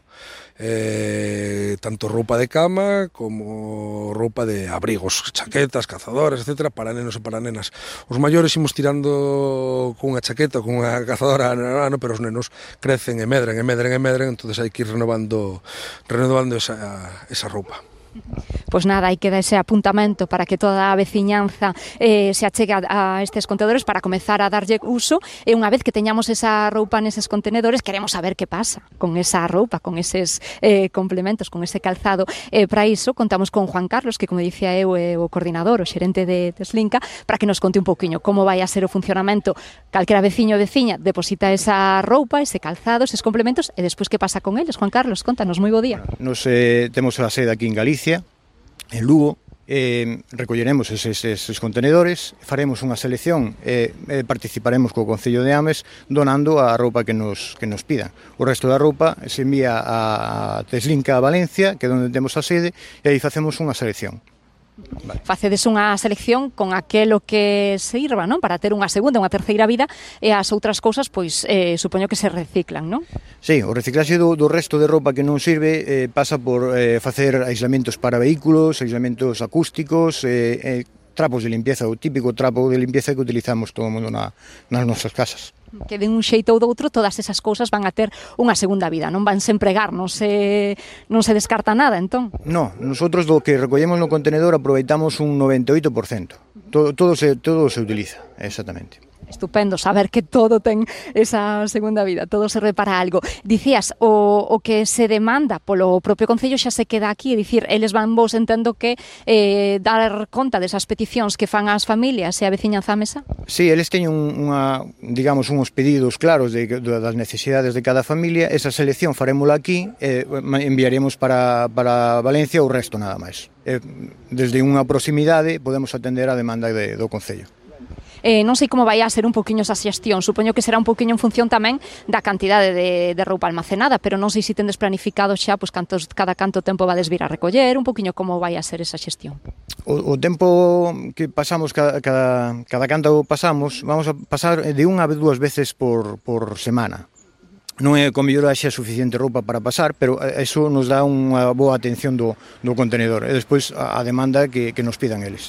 Eh, tanto roupa de cama como roupa de abrigos, chaquetas, cazadoras, etcétera, para nenos e para nenas. Os maiores imos tirando cunha chaqueta, cunha cazadora ano ano, pero os nenos crecen e medren, e medren, e medren, entonces hai que ir renovando, renovando esa, esa roupa. Pois nada, aí queda ese apuntamento para que toda a veciñanza eh, se achegue a, a estes contenedores para comezar a darlle uso, e unha vez que teñamos esa roupa neses contenedores, queremos saber que pasa con esa roupa, con eses eh, complementos, con ese calzado. E eh, para iso contamos con Juan Carlos, que como dicía eu é o coordinador, o xerente de Teslinca, para que nos conte un poquinho como vai a ser o funcionamento. Calquera veciño ou veciña deposita esa roupa, ese calzado, eses complementos, e despois que pasa con eles? Juan Carlos, contanos, moi bo día. Nos eh, temos a sede aquí en Galicia, en Lugo, eh, recolleremos eses, eses contenedores, faremos unha selección e eh, participaremos co Concello de Ames donando a roupa que nos, que nos pidan. O resto da roupa se envía a Teslinca a Valencia, que é onde temos a sede, e aí facemos unha selección. Vale. Facedes unha selección con aquelo que sirva, non? Para ter unha segunda, unha terceira vida, e as outras cousas, pois, eh, supoño que se reciclan, non? Sí, o reciclaxe do, do resto de roupa que non sirve eh, pasa por eh, facer aislamentos para vehículos, aislamentos acústicos, eh, eh, trapos de limpieza, o típico trapo de limpieza que utilizamos todo o mundo na, nas nosas casas. Que de un xeito ou do outro todas esas cousas van a ter unha segunda vida, non van se empregar, non se, non se descarta nada, entón? No, nosotros do que recollemos no contenedor aproveitamos un noventa e oito por cento. Todo, todo, se, todo se utiliza, exactamente. Estupendo saber que todo ten esa segunda vida, todo serve para algo. Dicías, o, o que se demanda polo propio Concello xa se queda aquí, é dicir, eles van vos entendo que eh, dar conta desas peticións que fan as familias e a veciñanza á mesa? Sí, eles teñen unha, digamos, uns pedidos claros de, de, das necesidades de cada familia, esa selección farémola aquí e eh, enviaremos para, para Valencia o resto nada máis. Eh, desde unha proximidade podemos atender a demanda de, do Concello. Eh, non sei como vai a ser un poquinho esa xestión, supoño que será un poquinho en función tamén da cantidade de, de roupa almacenada, pero non sei se tendes planificado xa pois, cantos, cada canto tempo vades vir a recoller, un poquinho como vai a ser esa xestión. O, o tempo que pasamos, cada, cada, cada canto pasamos, vamos a pasar de unha vez dúas veces por, por semana. Non é con mellor xa suficiente roupa para pasar, pero eso nos dá unha boa atención do, do contenedor, e despois a, a demanda que, que nos pidan eles.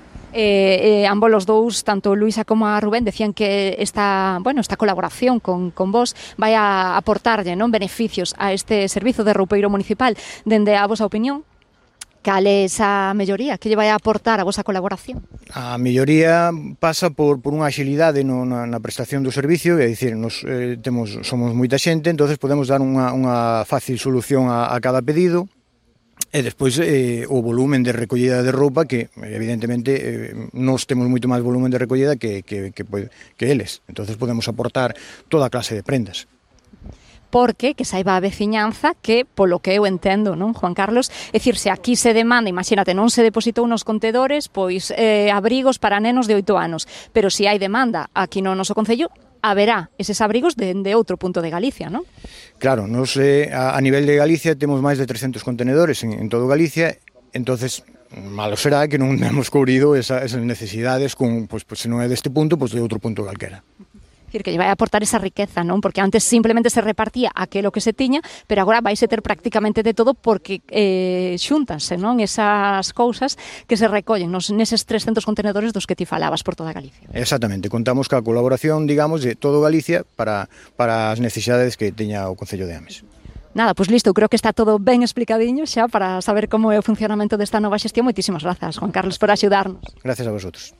Eh, eh, ambos os dous, tanto Luisa como a Rubén, decían que esta, bueno, esta colaboración con, con vos vai a aportarlle, non, beneficios a este servizo de roupeiro municipal. Dende a vosa opinión? Cal é esa melloría que lle vai a aportar a vosa colaboración? A melloría pasa por, por unha axilidade no, na, na prestación do servicio, é dicir, nos, eh, temos, somos moita xente, entonces podemos dar unha, unha fácil solución a, a cada pedido, e despois eh, o volumen de recollida de roupa que evidentemente eh, nos temos moito máis volumen de recollida que, que, que, que eles, entonces podemos aportar toda a clase de prendas. Porque que saiba a veciñanza que, polo que eu entendo, non, Juan Carlos, é dicir, se aquí se demanda, imagínate, non se depositou nos contedores, pois eh, abrigos para nenos de oito anos, pero se hai demanda aquí no noso concello, haberá eses abrigos de, de outro punto de Galicia, non? Claro, nos, eh, a, a nivel de Galicia temos máis de trescentos contenedores en, en todo Galicia, entonces malo será que non hemos cubrido esa, esas necesidades con, pues, pues, se non é deste punto, pues de outro punto calquera. Dicir, que lle vai aportar esa riqueza, non? Porque antes simplemente se repartía aquelo que se tiña, pero agora vais a ter prácticamente de todo porque eh, xúntanse, non? Esas cousas que se recollen nos, neses trescentos contenedores dos que ti falabas por toda Galicia. Exactamente, contamos ca colaboración, digamos, de todo Galicia para, para as necesidades que teña o Concello de Ames. Nada, pois listo, eu creo que está todo ben explicadiño xa para saber como é o funcionamento desta nova xestión. Moitísimas grazas, Juan Carlos, por axudarnos. Gracias a vosotros.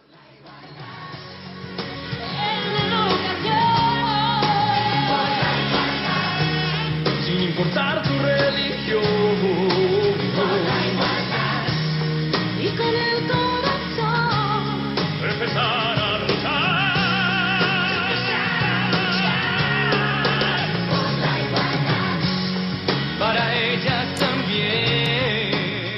Importar tu religión y con el corazón empezar a luchar por la igualdad para ella también.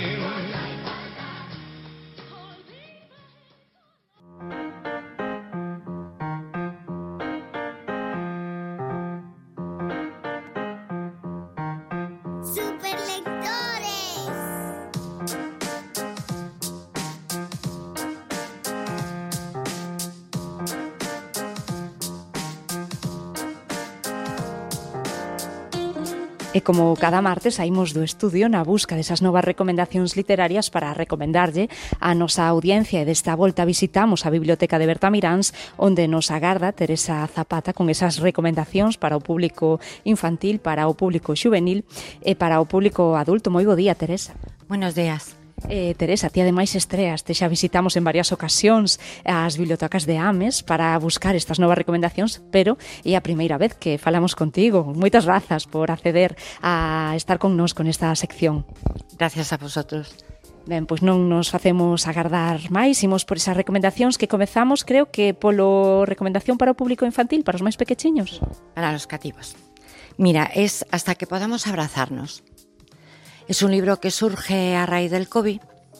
E como cada martes saímos do estudio na busca desas novas recomendacións literarias para recomendarlle a nosa audiencia, e desta volta visitamos a Biblioteca de Bertamiráns, onde nos agarda Teresa Zapata con esas recomendacións para o público infantil, para o público xuvenil e para o público adulto. Moi bo día, Teresa. Buenos días. Eh, Teresa, ti ademais estreas, te xa visitamos en varias ocasións as bibliotecas de Ames para buscar estas novas recomendacións, pero é a primeira vez que falamos contigo. Moitas grazas por acceder a estar con nós con esta sección. Gracias a vosotros. Ben, pois non nos facemos agardar máis, imos por esas recomendacións que comezamos, creo que polo recomendación para o público infantil, para os máis pequechiños. Para los cativos. Mira, es Hasta que podamos abrazarnos. Es un libro que surge a raíz del COVID,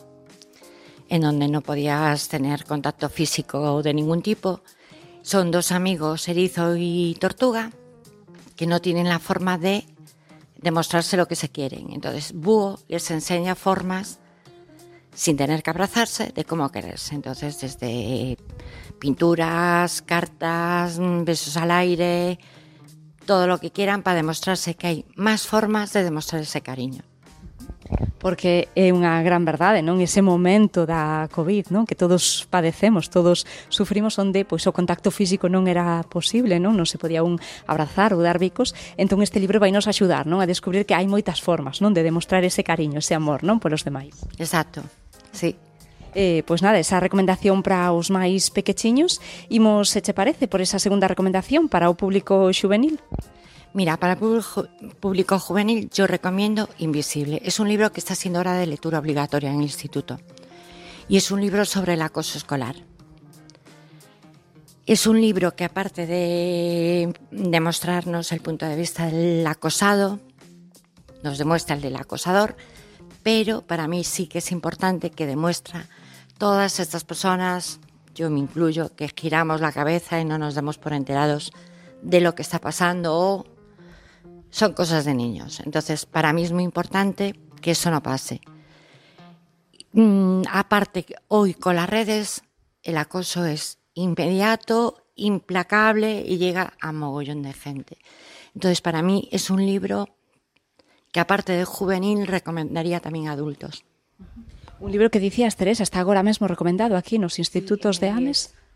en donde no podías tener contacto físico de ningún tipo. Son dos amigos, Erizo y Tortuga, que no tienen la forma de demostrarse lo que se quieren. Entonces, Búho les enseña formas, sin tener que abrazarse, de cómo quererse. Entonces, desde pinturas, cartas, besos al aire, todo lo que quieran para demostrarse que hay más formas de demostrar ese cariño. Porque é unha gran verdade, non? Ese momento da COVID, non? Que todos padecemos, todos sufrimos, onde pois o contacto físico non era posible, non? Non se podía un abrazar ou dar bicos. Entón este libro vai nos axudar, non? A descubrir que hai moitas formas, non? De demostrar ese cariño, ese amor, non? Polos demais. Exacto, sí. Eh, pois nada, esa recomendación para os máis pequechiños. Imos, se che parece, por esa segunda recomendación para o público xuvenil. Mira, para el público juvenil yo recomiendo Invisible. Es un libro que está siendo hora de lectura obligatoria en el instituto. Y es un libro sobre el acoso escolar. Es un libro que, aparte de demostrarnos el punto de vista del acosado, nos demuestra el del acosador, pero para mí sí que es importante que demuestra todas estas personas, yo me incluyo, que giramos la cabeza y no nos damos por enterados de lo que está pasando o son cosas de niños. Entonces, para mí es muy importante que eso no pase. Mm, aparte, hoy con las redes, el acoso es inmediato, implacable y llega a mogollón de gente. Entonces, para mí es un libro que, aparte de juvenil, recomendaría tamén a adultos. Un libro que dicías, Teresa, está agora mesmo recomendado aquí nos institutos de Ames.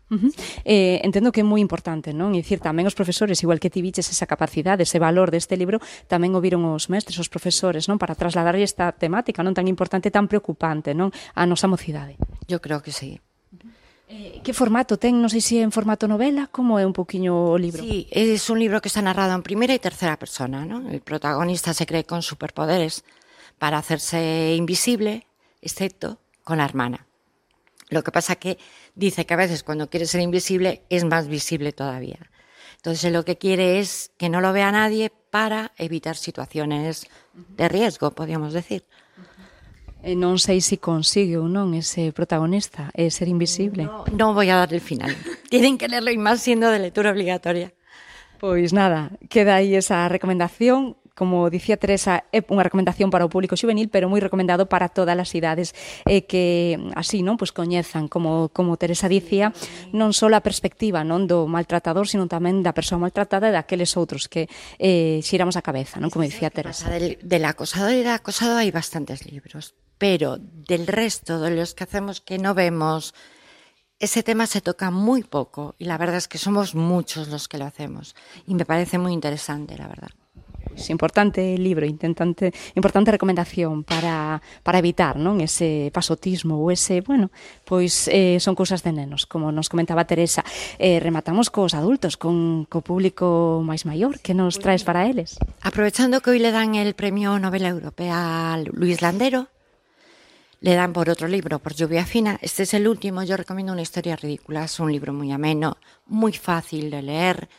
Uh -huh. eh, entendo que é moi importante, non? E dicir, tamén os profesores, igual que ti viches esa capacidade, ese valor deste libro, tamén o viron os mestres, os profesores, non? Para trasladar esta temática non tan importante, tan preocupante, non? A nosa mocidade. Yo creo que sí. Eh, que formato ten? Non sei se é en formato novela, como é un poquinho o libro? Sí, es un libro que está narrado en primera y tercera persona, ¿no? El protagonista se cree con superpoderes para hacerse invisible, excepto con la hermana. Lo que pasa que dice que a veces cuando quiere ser invisible es más visible todavía. Entonces lo que quiere es que no lo vea nadie para evitar situaciones de riesgo, podríamos decir. E non sei se consigue ou non ese protagonista, é ser invisible. No, no voy a dar el final. Tienen que leerlo y más siendo de lectura obligatoria. Pois nada, queda aí esa recomendación. Como dicía Teresa, é unha recomendación para o público xuvenil, pero moi recomendado para todas as idades, eh, que así non pues coñezan, como como Teresa dicía, non só a perspectiva non do maltratador, sino tamén da persoa maltratada e daqueles outros que eh, xiramos a cabeza, non, como dicía Teresa. Del, del acosador y del acosado hay bastantes libros, pero del resto de los que hacemos que no vemos, ese tema se toca muy poco y la verdad es que somos muchos los que lo hacemos y me parece muy interesante, la verdad. Es importante libro, intentante, importante recomendación para, para evitar non ese pasotismo ou ese, bueno, pois eh, son cousas de nenos, como nos comentaba Teresa. Eh, rematamos cos adultos, con co público máis maior, que nos traes para eles? Aprovechando que hoy le dan el premio Novela Europea a Luis Landero, le dan por otro libro, por Lluvia Fina. Este es el último, yo recomiendo Una historia ridícula, es un libro muy ameno, muy fácil de leer.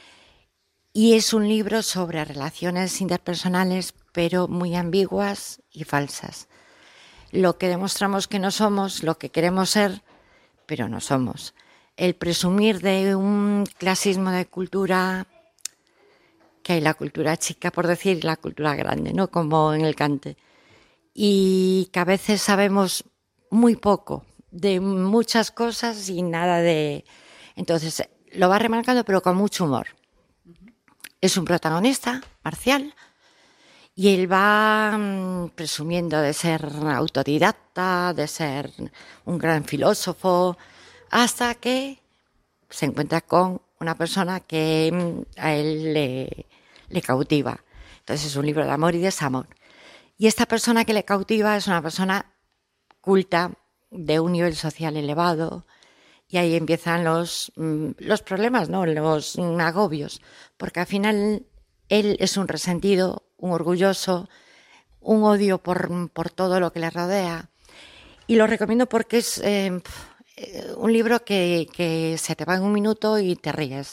Y es un libro sobre relaciones interpersonales, pero muy ambiguas y falsas. Lo que demostramos que no somos, lo que queremos ser, pero no somos. El presumir de un clasismo de cultura, que hay la cultura chica, por decir, y la cultura grande, ¿no? Como en el cante. Y que a veces sabemos muy poco de muchas cosas y nada de... Entonces, lo va remarcando, pero con mucho humor. Es un protagonista marcial y él va mmm, presumiendo de ser autodidacta, de ser un gran filósofo, hasta que se encuentra con una persona que mmm, a él le, le cautiva. Entonces es un libro de amor y desamor. Y esta persona que le cautiva es una persona culta, de un nivel social elevado, y ahí empiezan los, los problemas, ¿no? Los agobios, porque al final él es un resentido, un orgulloso, un odio por, por todo lo que le rodea. Y lo recomiendo porque es eh, un libro que, que se te va en un minuto y te ríes.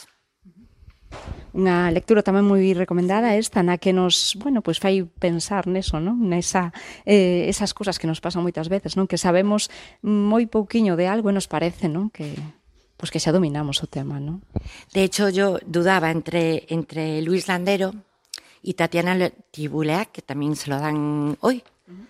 Unha lectura tamén moi recomendada esta, na que nos, bueno, pois fai pensar neso, non? Nesa, eh, esas cousas que nos pasan moitas veces, non? Que sabemos moi pouquiño de algo e nos parece, non? Que, pois que xa dominamos o tema, non? De hecho, yo dudaba entre, entre Luis Landero y Tatiana Tibuleac, que tamén se lo dan hoy.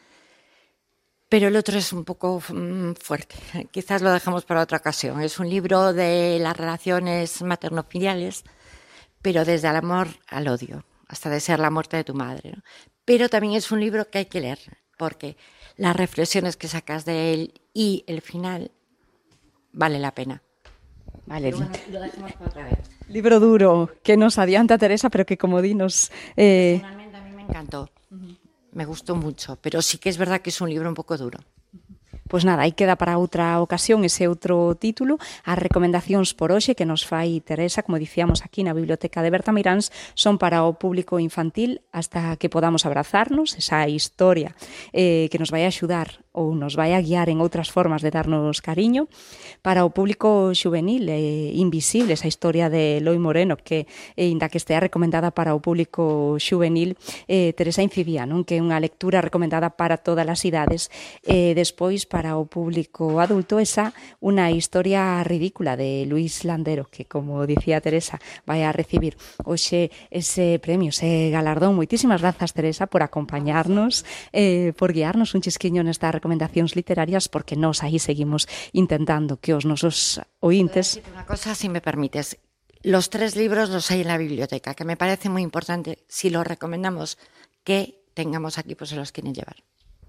Pero el otro es un poco mmm, fuerte. Quizás lo dejamos para otra ocasión. Es un libro de las relaciones materno-filiales, pero desde el amor al odio, hasta desear la muerte de tu madre, ¿no? Pero también es un libro que hay que leer, porque las reflexiones que sacas de él y el final vale la pena. Vale, bueno, lo dejamos para otra vez. Libro duro, que nos adianta Teresa, pero que como di nos... Eh... Personalmente a mí me encantó, me gustó mucho, pero sí que es verdad que es un libro un poco duro. Pois nada, aí queda para outra ocasión ese outro título, as recomendacións por hoxe que nos fai Teresa, como dicíamos aquí na Biblioteca de Berta Miráns, son para o público infantil hasta que podamos abrazarnos, esa historia eh, que nos vai a axudar ou nos vai a guiar en outras formas de darnos cariño, para o público xuvenil eh, invisible, esa historia de Eloi Moreno, que, eh, inda que estea recomendada para o público xuvenil, eh, Teresa incidía, non? Que é unha lectura recomendada para todas as idades, eh, despois para para o público adulto esa unha historia ridícula de Luis Landero, que, como dicía Teresa, vai a recibir hoxe ese premio, ese galardón. Moitísimas grazas, Teresa, por acompañarnos, eh, por guiarnos un chisquiño nestas recomendacións literarias, porque nós aí seguimos intentando que os nosos ointes... Una cosa, si me permites. Los tres libros los hay en la biblioteca, que me parece muy importante, si los recomendamos, que tengamos aquí, pues se los quieren llevar.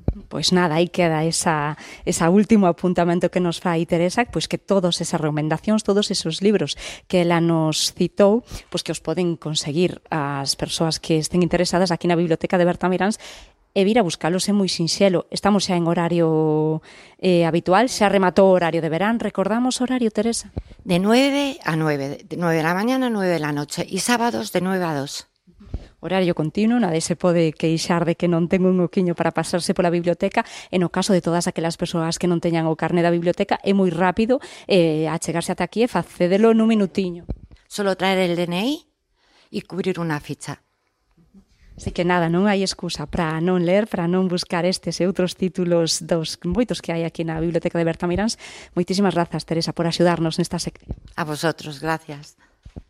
Pois nada, aí queda esa, esa último apuntamento que nos fai Teresa, pois que todos esas recomendacións, todos esos libros que ela nos citou, pois que os poden conseguir as persoas que estén interesadas aquí na Biblioteca de Berta Miráns e vir a buscalos é moi sinxelo. Estamos xa en horario eh, habitual, xa rematou o horario de verán. Recordamos o horario, Teresa? De nueve a nueve, de nueve de la mañana a nueve de la noche e sábados de nueve a dos. Horario continuo, nadie se pode queixar de que non ten un oquiño para pasarse pola biblioteca, e no caso de todas aquelas persoas que non teñan o carné da biblioteca é moi rápido eh, achegarse ata aquí e facedelo nun minutiño. Solo traer el D N I e cubrir unha ficha. Así que nada, non hai excusa para non ler, para non buscar estes e outros títulos dos moitos que hai aquí na Biblioteca de Berta Miráns. Moitísimas grazas, Teresa, por axudarnos nesta sección. A vosotros, gracias.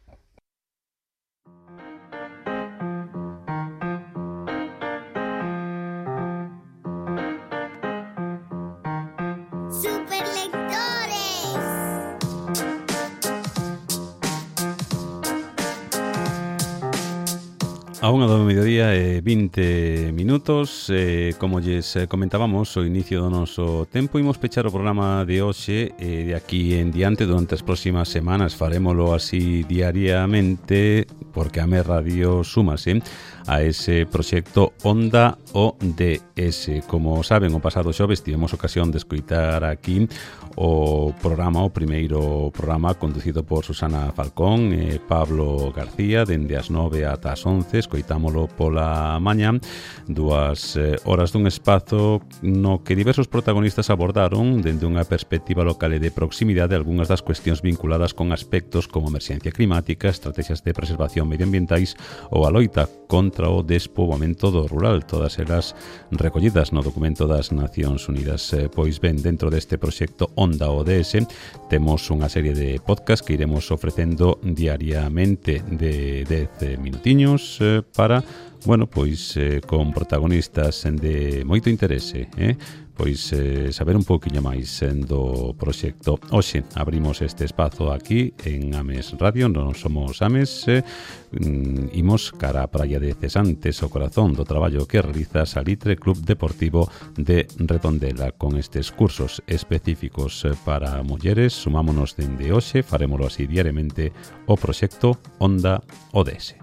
A unha do mediodía e vinte minutos, eh, como lles comentábamos o inicio do noso tempo, imos pechar o programa de hoxe e eh, de aquí en diante durante as próximas semanas farémolo así diariamente porque a M Radio súmase a ese proxecto Onda O D S. Como saben, o pasado xoves tivemos ocasión de escoitar aquí o programa, o primeiro programa conducido por Susana Falcón e Pablo García, dende as nove ata as once, escoitámolo pola mañá, dúas eh, horas dun espazo no que diversos protagonistas abordaron dende unha perspectiva local e de proximidade algunhas das cuestións vinculadas con aspectos como emerxencia climática, estrategias de preservación medioambientais ou a loita contra o despoboamento do rural, todas elas recollidas no documento das Nacións Unidas. Eh, pois ben, dentro deste proxecto Onda O D S temos unha serie de podcast que iremos ofrecendo diariamente de dez minutiños eh, para, bueno, pois eh, con protagonistas de moito interese, eh? pois eh, saber un pouquiño máis do proxecto. Hoxe abrimos este espazo aquí en Ames Radio, non somos Ames, eh, imos cara a praia de Cesantes, o corazón do traballo que realiza Salitre Club Deportivo de Redondela. Con estes cursos específicos para mulleres, sumámonos dende hoxe, farémolo así diariamente, o proxecto Onda O D S.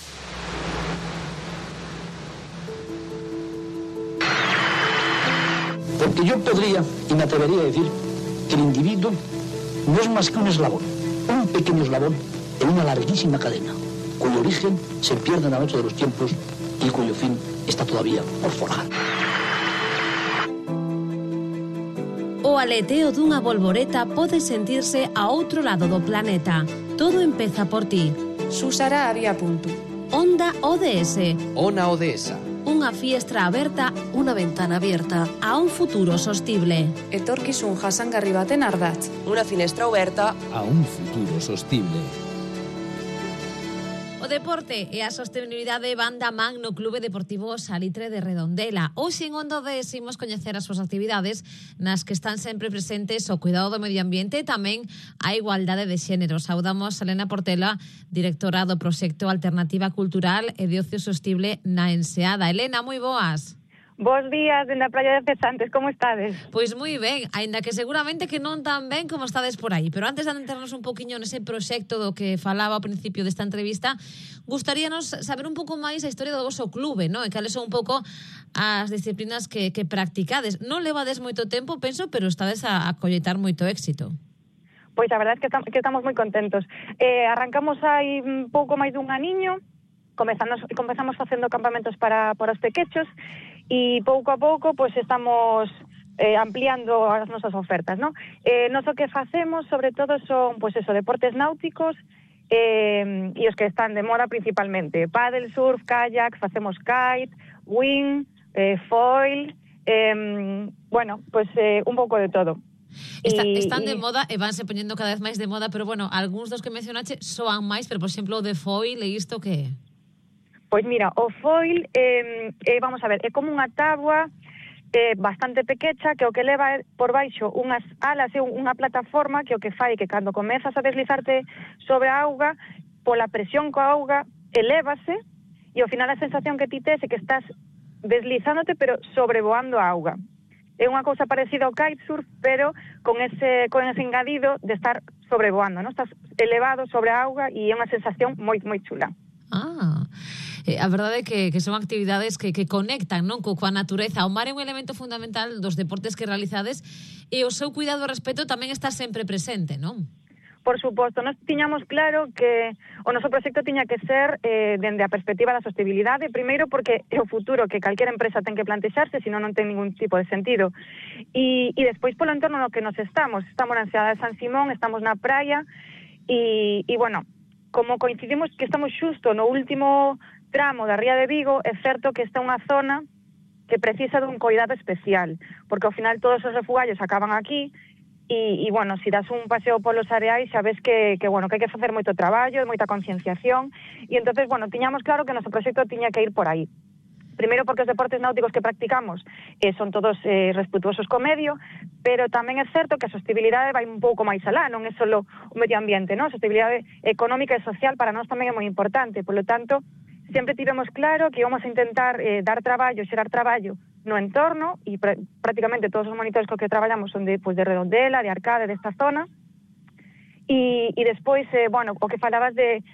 Porque yo podría, y me atrevería a decir, que el individuo no es más que un eslabón, un pequeño eslabón en una larguísima cadena, cuyo origen se pierde en la noche de los tiempos y cuyo fin está todavía por forjar. O aleteo dunha bolboreta pode sentirse a outro lado do planeta. Todo empeza por ti. Susara había punto. Onda O D S. Ona O D S. Unha fiestra aberta, unha ventana abierta a un futuro sostible. Etorkizun jasangarri baten ardatz. Unha finestra aberta a un futuro sostible. O deporte e a sostenibilidade van da man no Clube Deportivo Salitre de Redondela. Hoxe en Onda O D S imos coñecer as súas actividades nas que están sempre presentes o cuidado do medio ambiente e tamén a igualdade de xénero. Saudamos a Elena Portela, directora do proxecto Alternativa Cultural e de Ocio Sostible na Enseada. Elena, moi boas. Bos días, dende a praia de Cesantes, como estades? Pois moi ben, aínda que seguramente que non tan ben como estades por aí. Pero antes de adentrarnos un poquinho nese proxecto do que falaba ao principio desta entrevista, gustaríanos saber un pouco máis a historia do vosso clube, non? E cales son un pouco as disciplinas que, que practicades. Non levades moito tempo, penso, pero estades a, a colleitar moito éxito. Pois a verdade é que, tam, que estamos moi contentos. Eh, arrancamos hai un pouco máis dun aniño, comezamos, comezamos facendo campamentos para, para os pequechos, e pouco a pouco pois estamos eh, ampliando as nosas ofertas, ¿no? Eh, nos o que facemos sobre todo son pois eso, deportes náuticos eh, e os que están de moda principalmente, paddle, surf, kayak, facemos kite, wing, eh, foil, eh, bueno, pois eh, un pouco de todo. Está, y, están de y... moda e vanse poñendo cada vez máis de moda, pero bueno, algúns dos que mencionaste soan máis, pero por exemplo o de foil e isto que é? Pois mira, o foil, eh, eh, vamos a ver, é como unha táboa eh, bastante pequecha que o que leva por baixo unhas alas e unha plataforma que o que fai que cando comezas a deslizarte sobre a auga, pola presión coa auga, elévase e ao final a sensación que ti tes é que estás deslizándote, pero sobrevoando a auga. É unha cousa parecida ao kitesurf, pero con ese con ese engadido de estar sobrevoando, non? Estás elevado sobre a auga e é unha sensación moi moi chula. Ah, eh, a verdade é que, que son actividades que, que conectan, non, co, coa natureza. O mar é un elemento fundamental dos deportes que realizades e o seu cuidado e respeto tamén está sempre presente, non? Por suposto, nós tiñamos claro que o noso proxecto tiña que ser eh, dende a perspectiva da sostenibilidade, primeiro porque é o futuro que calquera empresa ten que plantexarse, senón non ten ningún tipo de sentido. E, e despois polo entorno no que nos estamos, estamos na cidade de San Simón, estamos na praia, e, e bueno, como coincidimos que estamos xusto no último tramo da Ría de Vigo, é certo que esta é unha zona que precisa dun cuidado especial, porque ao final todos os refugallos acaban aquí. E, e, bueno, se das un paseo polos areais xa ves que, que, bueno, que hai que facer moito traballo, moita concienciación, e entonces, bueno, tiñamos claro que o noso proxecto tiña que ir por aí. Primeiro porque os deportes náuticos que practicamos eh, son todos eh, respetuosos co medio, pero tamén é certo que a sostenibilidade vai un pouco máis alá, non é só o medio ambiente, non? A sostenibilidade económica e social para nós tamén é moi importante, polo tanto, sempre tivemos claro que íbamos a intentar eh, dar traballo, xerar traballo no entorno, e pr prácticamente todos os monitores co que traballamos son de, pues, de Redondela, de Arcade, desta zona, e, e despois, eh, bueno, o que falabas de,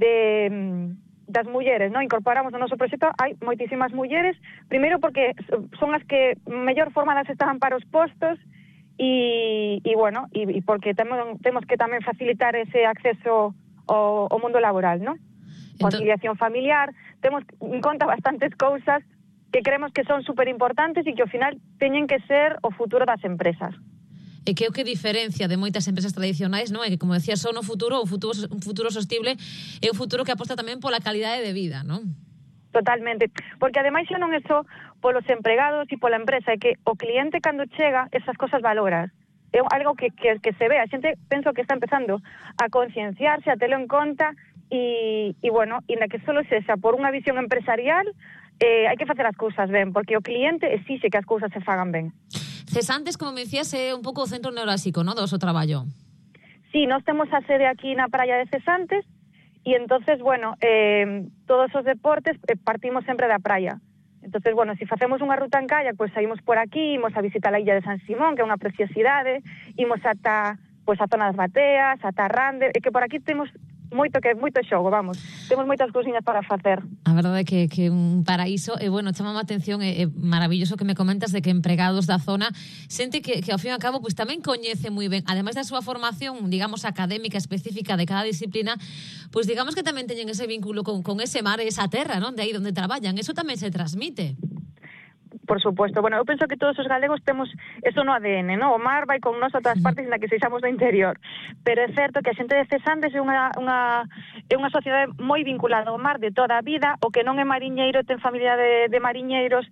de das mulleres, non? Incorporamos no noso proxecto, hai moitísimas mulleres, primeiro porque son as que mellor formadas están para os postos, e, e bueno, e, e porque temos, temos que tamén facilitar ese acceso ao, ao mundo laboral, non? Conciliación familiar, temos en conta bastantes cousas que creemos que son super importantes e que ao final teñen que ser o futuro das empresas. E que é o que diferencia de moitas empresas tradicionais, non? É que, como decía, son o futuro, o futuro, un futuro sostible, é un futuro que aposta tamén pola calidade de vida, non? Totalmente, porque ademais xa non é só polos empregados e pola empresa, é que o cliente cando chega esas cosas valoras. É algo que, que, que se ve, a xente penso que está empezando a concienciarse, a telo en conta, e, e bueno, e na que solo sexa por unha visión empresarial, eh, hai que facer as cousas ben, porque o cliente exixe que as cousas se fagan ben. Cesantes, como me decías, é un pouco o centro neurálxico, non, do vosso traballo? Sí, nós temos a sede aquí na praia de Cesantes, e entonces, bueno, eh, todos os deportes eh, partimos sempre da praia. Entonces, bueno, se si facemos unha ruta en kayak, pois pues, saímos por aquí, imos a visitar a illa de San Simón, que é unha preciosidade, imos ata, pois, pues, a zona das Bateas, ata Rande, e que por aquí temos moito que moito xogo, vamos. Temos moitas cousiñas para facer. A verdade é que que un paraíso, e bueno, chamame a atención, é, é maravilloso que me comentas de que empregados da zona xente que que ao fin e ao cabo pois tamén coñece moi ben, ademais da súa formación, digamos, académica específica de cada disciplina, pois digamos que tamén teñen ese vínculo con con ese mar e esa terra, non? De aí onde traballan. Eso tamén se transmite. Por supuesto. Bueno, eu penso que todos os galegos temos eso no A D N, non? O mar vai con nós a todas partes na que sexamos do interior. Pero é certo que a xente de Cesantes é unha, unha, é unha sociedade moi vinculada ao mar de toda a vida, o que non é mariñeiro ten familia de, de mariñeiros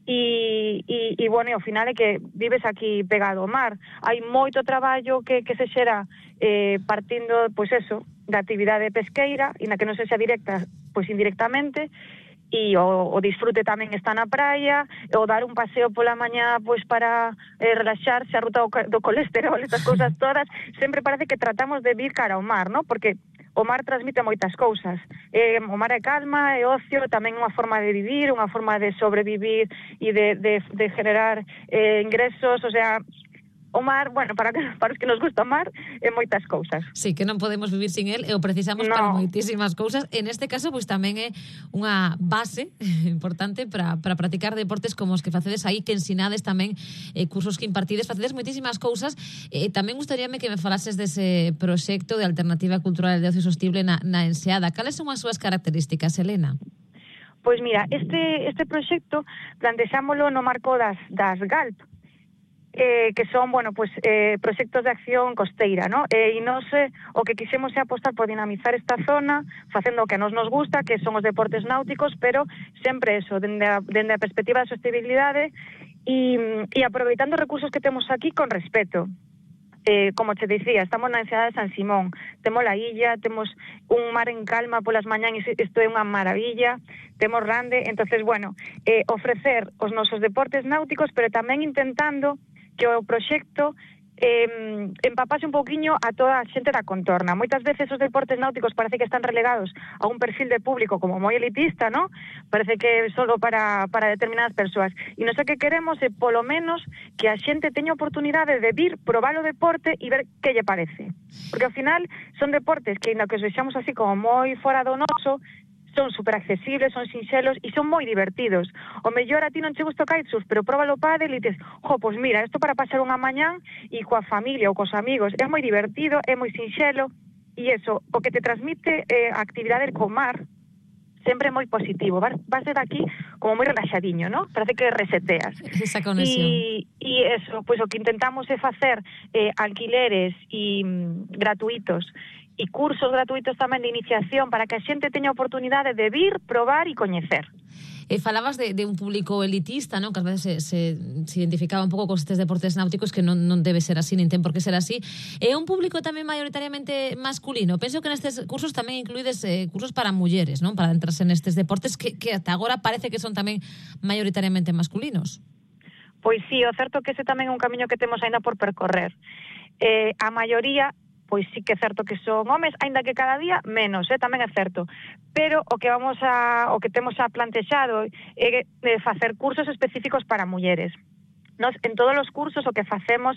e, e, e, bueno, e ao final é que vives aquí pegado ao mar. Hai moito traballo que, que se xera eh, partindo, pois eso, da actividade pesqueira, e na que non sexa directa, pois indirectamente, e o, o disfrute tamén está na praia, o dar un paseo pola mañá pois para eh, relaxarse, a ruta do, do colesterol, estas cousas todas, sempre parece que tratamos de vir cara ao mar, ¿no? Porque o mar transmite moitas cousas. Eh, o mar é calma, é ocio, tamén unha forma de vivir, unha forma de sobrevivir e de, de, de generar eh, ingresos, o sea, o mar, bueno, para, para os que nos gusta o mar, é moitas cousas. Sí, que non podemos vivir sin el e o precisamos no. para moitísimas cousas. En este caso, pois tamén é unha base importante para, para practicar deportes como os que facedes aí, que ensinades tamén eh, cursos que impartides, facedes moitísimas cousas. Eh, tamén gustaríame que me falases dese proxecto de Alternativa Cultural de Ocio Sostible na, na Enseada. Cales son as súas características, Elena? Pois mira, este, este proxecto plantexámolo no marco das, das GALP, Eh, que son, bueno, pues eh, proxectos de acción costeira, ¿no? Eh, e non sei, o que quixemos é apostar por dinamizar esta zona, facendo o que a nos nos gusta, que son os deportes náuticos, pero sempre eso, dende a, dende a perspectiva da sostenibilidade e, e aproveitando os recursos que temos aquí con respeto. Eh, como te dicía, estamos na enseada de San Simón, temos a illa, temos un mar en calma polas mañán, isto é unha maravilla, temos Rande, entonces, bueno, eh, ofrecer os nosos deportes náuticos, pero tamén intentando que o proxecto eh, empapase un pouquiño a toda a xente da contorna. Moitas veces os deportes náuticos parece que están relegados a un perfil de público como moi elitista, ¿no? Parece que é solo para, para determinadas persoas. E non sei que queremos é, polo menos, que a xente teña oportunidade de vir, probar o deporte e ver que lle parece. Porque ao final son deportes que, ainda que os vexamos así como moi fora do noso, son super accesibles, son sinxelos e son moi divertidos. O mellor a ti non che gusta o kitesurf, pero próbalo o pádel e dices, jo, pois mira, isto para pasar unha mañán e coa familia ou cos amigos, é moi divertido, é moi sinxelo, e eso, o que te transmite eh, a actividade co mar, sempre é moi positivo. Vas, vas de aquí como moi relaxadiño, ¿no? Parece que reseteas. Esa conexión. E, e eso, pois o que intentamos é facer eh, alquileres e mm, gratuitos e cursos gratuitos tamén de iniciación para que a xente teña oportunidade de vir, probar e coñecer. E falabas de, de un público elitista, ¿no? Que ás veces se, se, se identificaba un pouco con estes deportes náuticos, que non, non debe ser así, nin ten por que ser así. É un público tamén maioritariamente masculino. Penso que nestes cursos tamén incluídes eh, cursos para mulleres, ¿no? Para entrarse nestes deportes que, que ata agora parece que son tamén maioritariamente masculinos. Pois sí, o certo que ese tamén é un camiño que temos aínda por percorrer. Eh, a maioría pois sí que é certo que son homes, aínda que cada día menos, eh, tamén é certo. Pero o que vamos a o que temos a plantexado é eh, facer cursos específicos para mulleres. Nos en todos os cursos o que facemos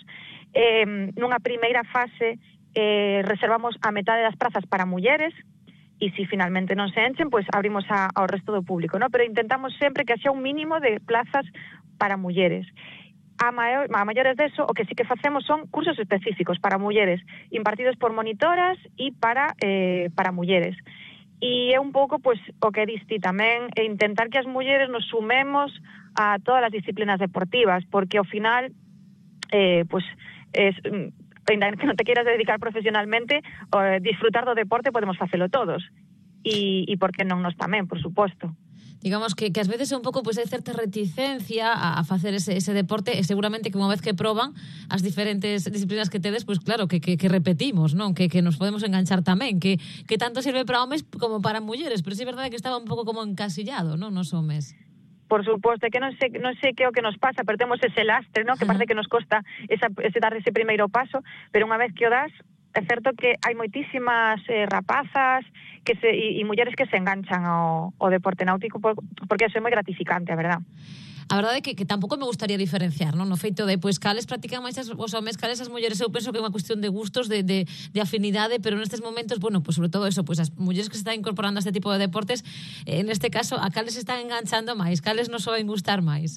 eh, nunha primeira fase eh, reservamos a metade das prazas para mulleres e se si finalmente non se enchen, pois abrimos a, ao resto do público, ¿no? Pero intentamos sempre que haxa un mínimo de plazas para mulleres. A, maior, a maiores deso, o que sí que facemos son cursos específicos para mulleres, impartidos por monitoras e para eh, para mulleres. E é un pouco, pois, o que diste tamén, é intentar que as mulleres nos sumemos a todas as disciplinas deportivas, porque ao final, eh, pois, es, ainda que non te queiras dedicar profesionalmente, eh, disfrutar do deporte podemos facelo todos. E, e por que non nos tamén, por suposto. Digamos que, que ás veces é un pouco pois, hai certa reticencia a, a facer ese, ese deporte e seguramente que unha vez que proban as diferentes disciplinas que tedes, pois claro, que, que, que repetimos, non? Que, que nos podemos enganchar tamén, que, que tanto sirve para homes como para mulleres, pero sí é verdade que estaba un pouco como encasillado, non? Nos homes. Por suposto, que non sei, non sei que é o que nos pasa, pero temos ese lastre, non? Que parece que nos costa esa, ese dar ese primeiro paso, pero unha vez que o das, é certo que hai moitísimas eh, rapazas que se, e, e mulleres que se enganchan ao, ao deporte náutico por, porque eso é moi gratificante, a verdad. A verdade é que, que tampouco me gustaría diferenciar, non? No feito de, pois, cales practican máis as, os homes, cales as mulleres, eu penso que é unha cuestión de gustos, de, de, de afinidade, pero nestes momentos, bueno, pois sobre todo eso, pois as mulleres que se están incorporando a este tipo de deportes, eh, neste caso, a cales se están enganchando máis, cales nos soben gustar máis?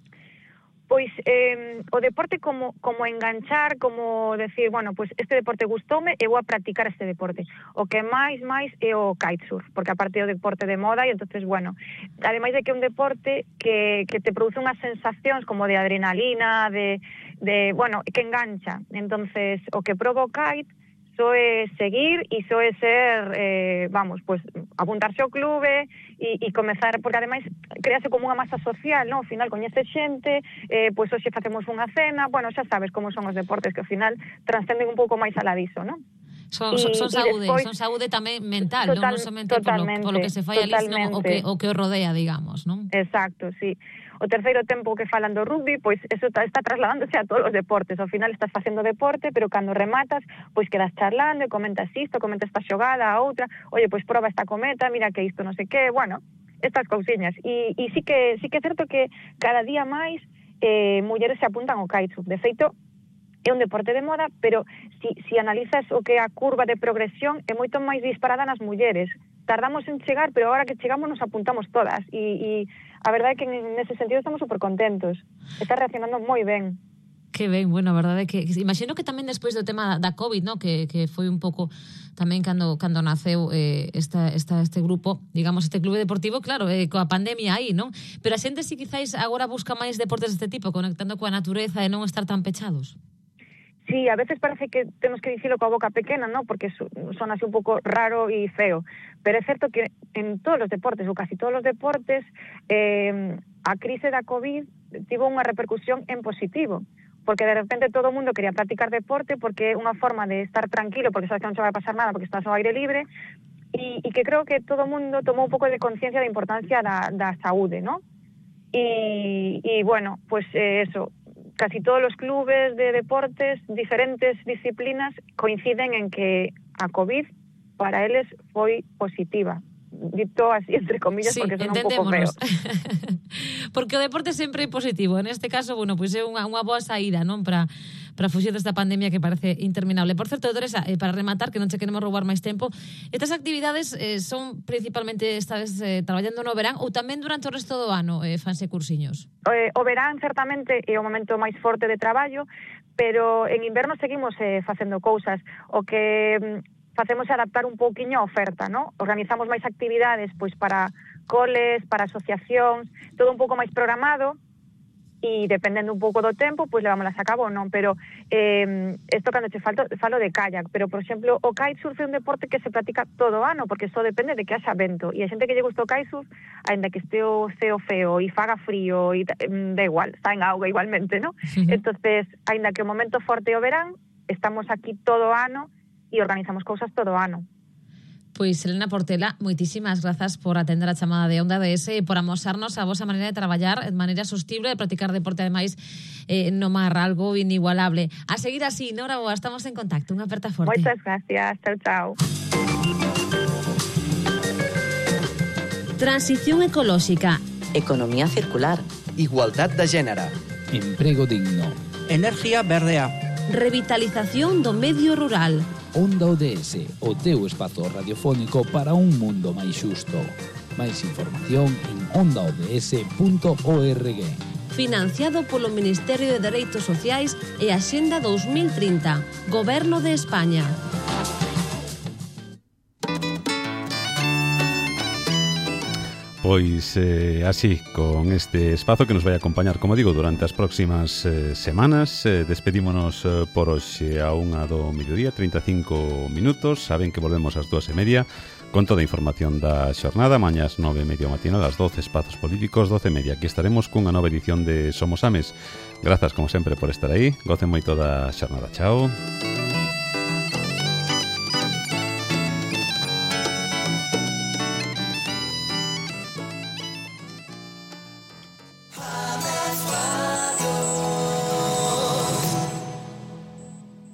Pois eh, o deporte como como enganchar, como decir, bueno, pois este deporte gustoume e vou a practicar este deporte. O que máis máis é o kitesurf, porque aparte é o deporte de moda e entonces, bueno, ademais de que é un deporte que, que te produce unhas sensacións como de adrenalina, de, de bueno, que engancha. Entonces, o que provo kite soe seguir e soe ser, eh, vamos, pues apuntarse ao clube e, e comezar, porque ademais crease como unha masa social, non? Ao final coñece xente, eh, pois hoxe facemos unha cena, bueno, xa sabes como son os deportes que ao final transcenden un pouco máis alá diso, non? Son, son, son saúde, despois, son saúde tamén mental, total, non somente polo, polo que se fai ali, senón o que, o que o rodea, digamos, non? Exacto, sí. O terceiro tempo que falan do rugby, pois eso está, está trasladándose a todos os deportes. Ao final estás facendo deporte, pero cando rematas, pois quedas charlando e comentas isto, comentas esta xogada, a outra, oye, pois proba esta cometa, mira que isto non sei que, bueno, estas cousiñas. E, e sí que sí que é certo que cada día máis eh, mulleres se apuntan ao kitesurf. De feito, é un deporte de moda, pero si, si analizas o que é a curva de progresión, é moito máis disparada nas mulleres. Tardamos en chegar, pero agora que chegamos nos apuntamos todas. E, e a verdade é que nese sentido estamos super contentos. Está reaccionando moi ben. Que ben, bueno, a verdade é que imagino que tamén despois do tema da COVID, ¿no? que, que foi un pouco tamén cando cando naceu eh, esta, esta, este grupo, digamos, este clube deportivo, claro, eh, coa pandemia aí, non? Pero a xente si quizáis agora busca máis deportes deste tipo, conectando coa natureza e non estar tan pechados. Sí, a veces parece que temos que dicilo coa boca pequena, ¿no? Porque son así un pouco raro e feo. Pero é certo que en todos os deportes, ou casi todos os deportes, eh, a crise da COVID tivo unha repercusión en positivo. Porque de repente todo o mundo quería practicar deporte porque é unha forma de estar tranquilo, porque sabes que non se vai pasar nada porque estás ao aire libre, e, e que creo que todo o mundo tomou un pouco de conciencia da importancia da, da saúde, ¿no? E, e bueno, pues eh, eso, casi todos los clubes de deportes, diferentes disciplinas, coinciden en que a COVID para eles foi positiva. Dito así entre comillas, sí, porque son un pouco feo. Porque o deporte sempre é positivo. En este caso, bueno, pois é unha, unha boa saída, non, para para fuxir desta pandemia que parece interminable. Por certo, Teresa, eh, para rematar, que non che queremos roubar máis tempo, estas actividades eh, son principalmente esta vez eh, traballando no verán ou tamén durante o resto do ano eh, fanse cursiños? Eh, o verán certamente é o momento máis forte de traballo, pero en inverno seguimos eh, facendo cousas. O que mm, facemos é adaptar un pouquiño a oferta, ¿no? Organizamos máis actividades pois para coles, para asociacións, todo un pouco máis programado, e dependendo un pouco do tempo, pois levámolas a cabo ou non, pero eh, isto cando che falo, falo de kayak, pero, por exemplo, o kitesurf é un deporte que se practica todo o ano, porque só depende de que haxa vento, e a xente que lle gusta o kitesurf, aínda que este o ceo feo e faga frío, e da igual, está en auga igualmente, ¿no? Uh-huh. Entonces, aínda que o momento forte o verán, estamos aquí todo o ano e organizamos cousas todo o ano. Pois, Elena Portela, moitísimas grazas por atender a chamada de Onda D S e por amosarnos a vosa maneira de traballar de maneira sostible, de practicar deporte, ademais, eh, no mar, algo inigualable. A seguir así, Nora Boa, estamos en contacto. Unha aperta forte. Moitas gracias. Chao, chao. Transición ecolóxica. Economía circular. Igualdad de género. Emprego digno. Energía verdea. Revitalización do medio rural. Onda O D S, o teu espazo radiofónico para un mundo máis xusto. Máis información en onda o d s punto org. Financiado polo Ministerio de Dereitos Sociais e Axenda dos mil trinta. Goberno de España. Pois eh, así, con este espazo que nos vai acompañar, como digo, durante as próximas eh, semanas, eh, despedímonos eh, por hoxe a unha do mediodía, trinta e cinco minutos. Saben que volvemos ás dúas e media con toda a información da xornada. Mañas nove e media matinal, ás doce espazos políticos, doce e media. Aquí estaremos cunha nova edición de Somos Ames. Grazas, como sempre, por estar aí. Gocen moito da xornada. Chao.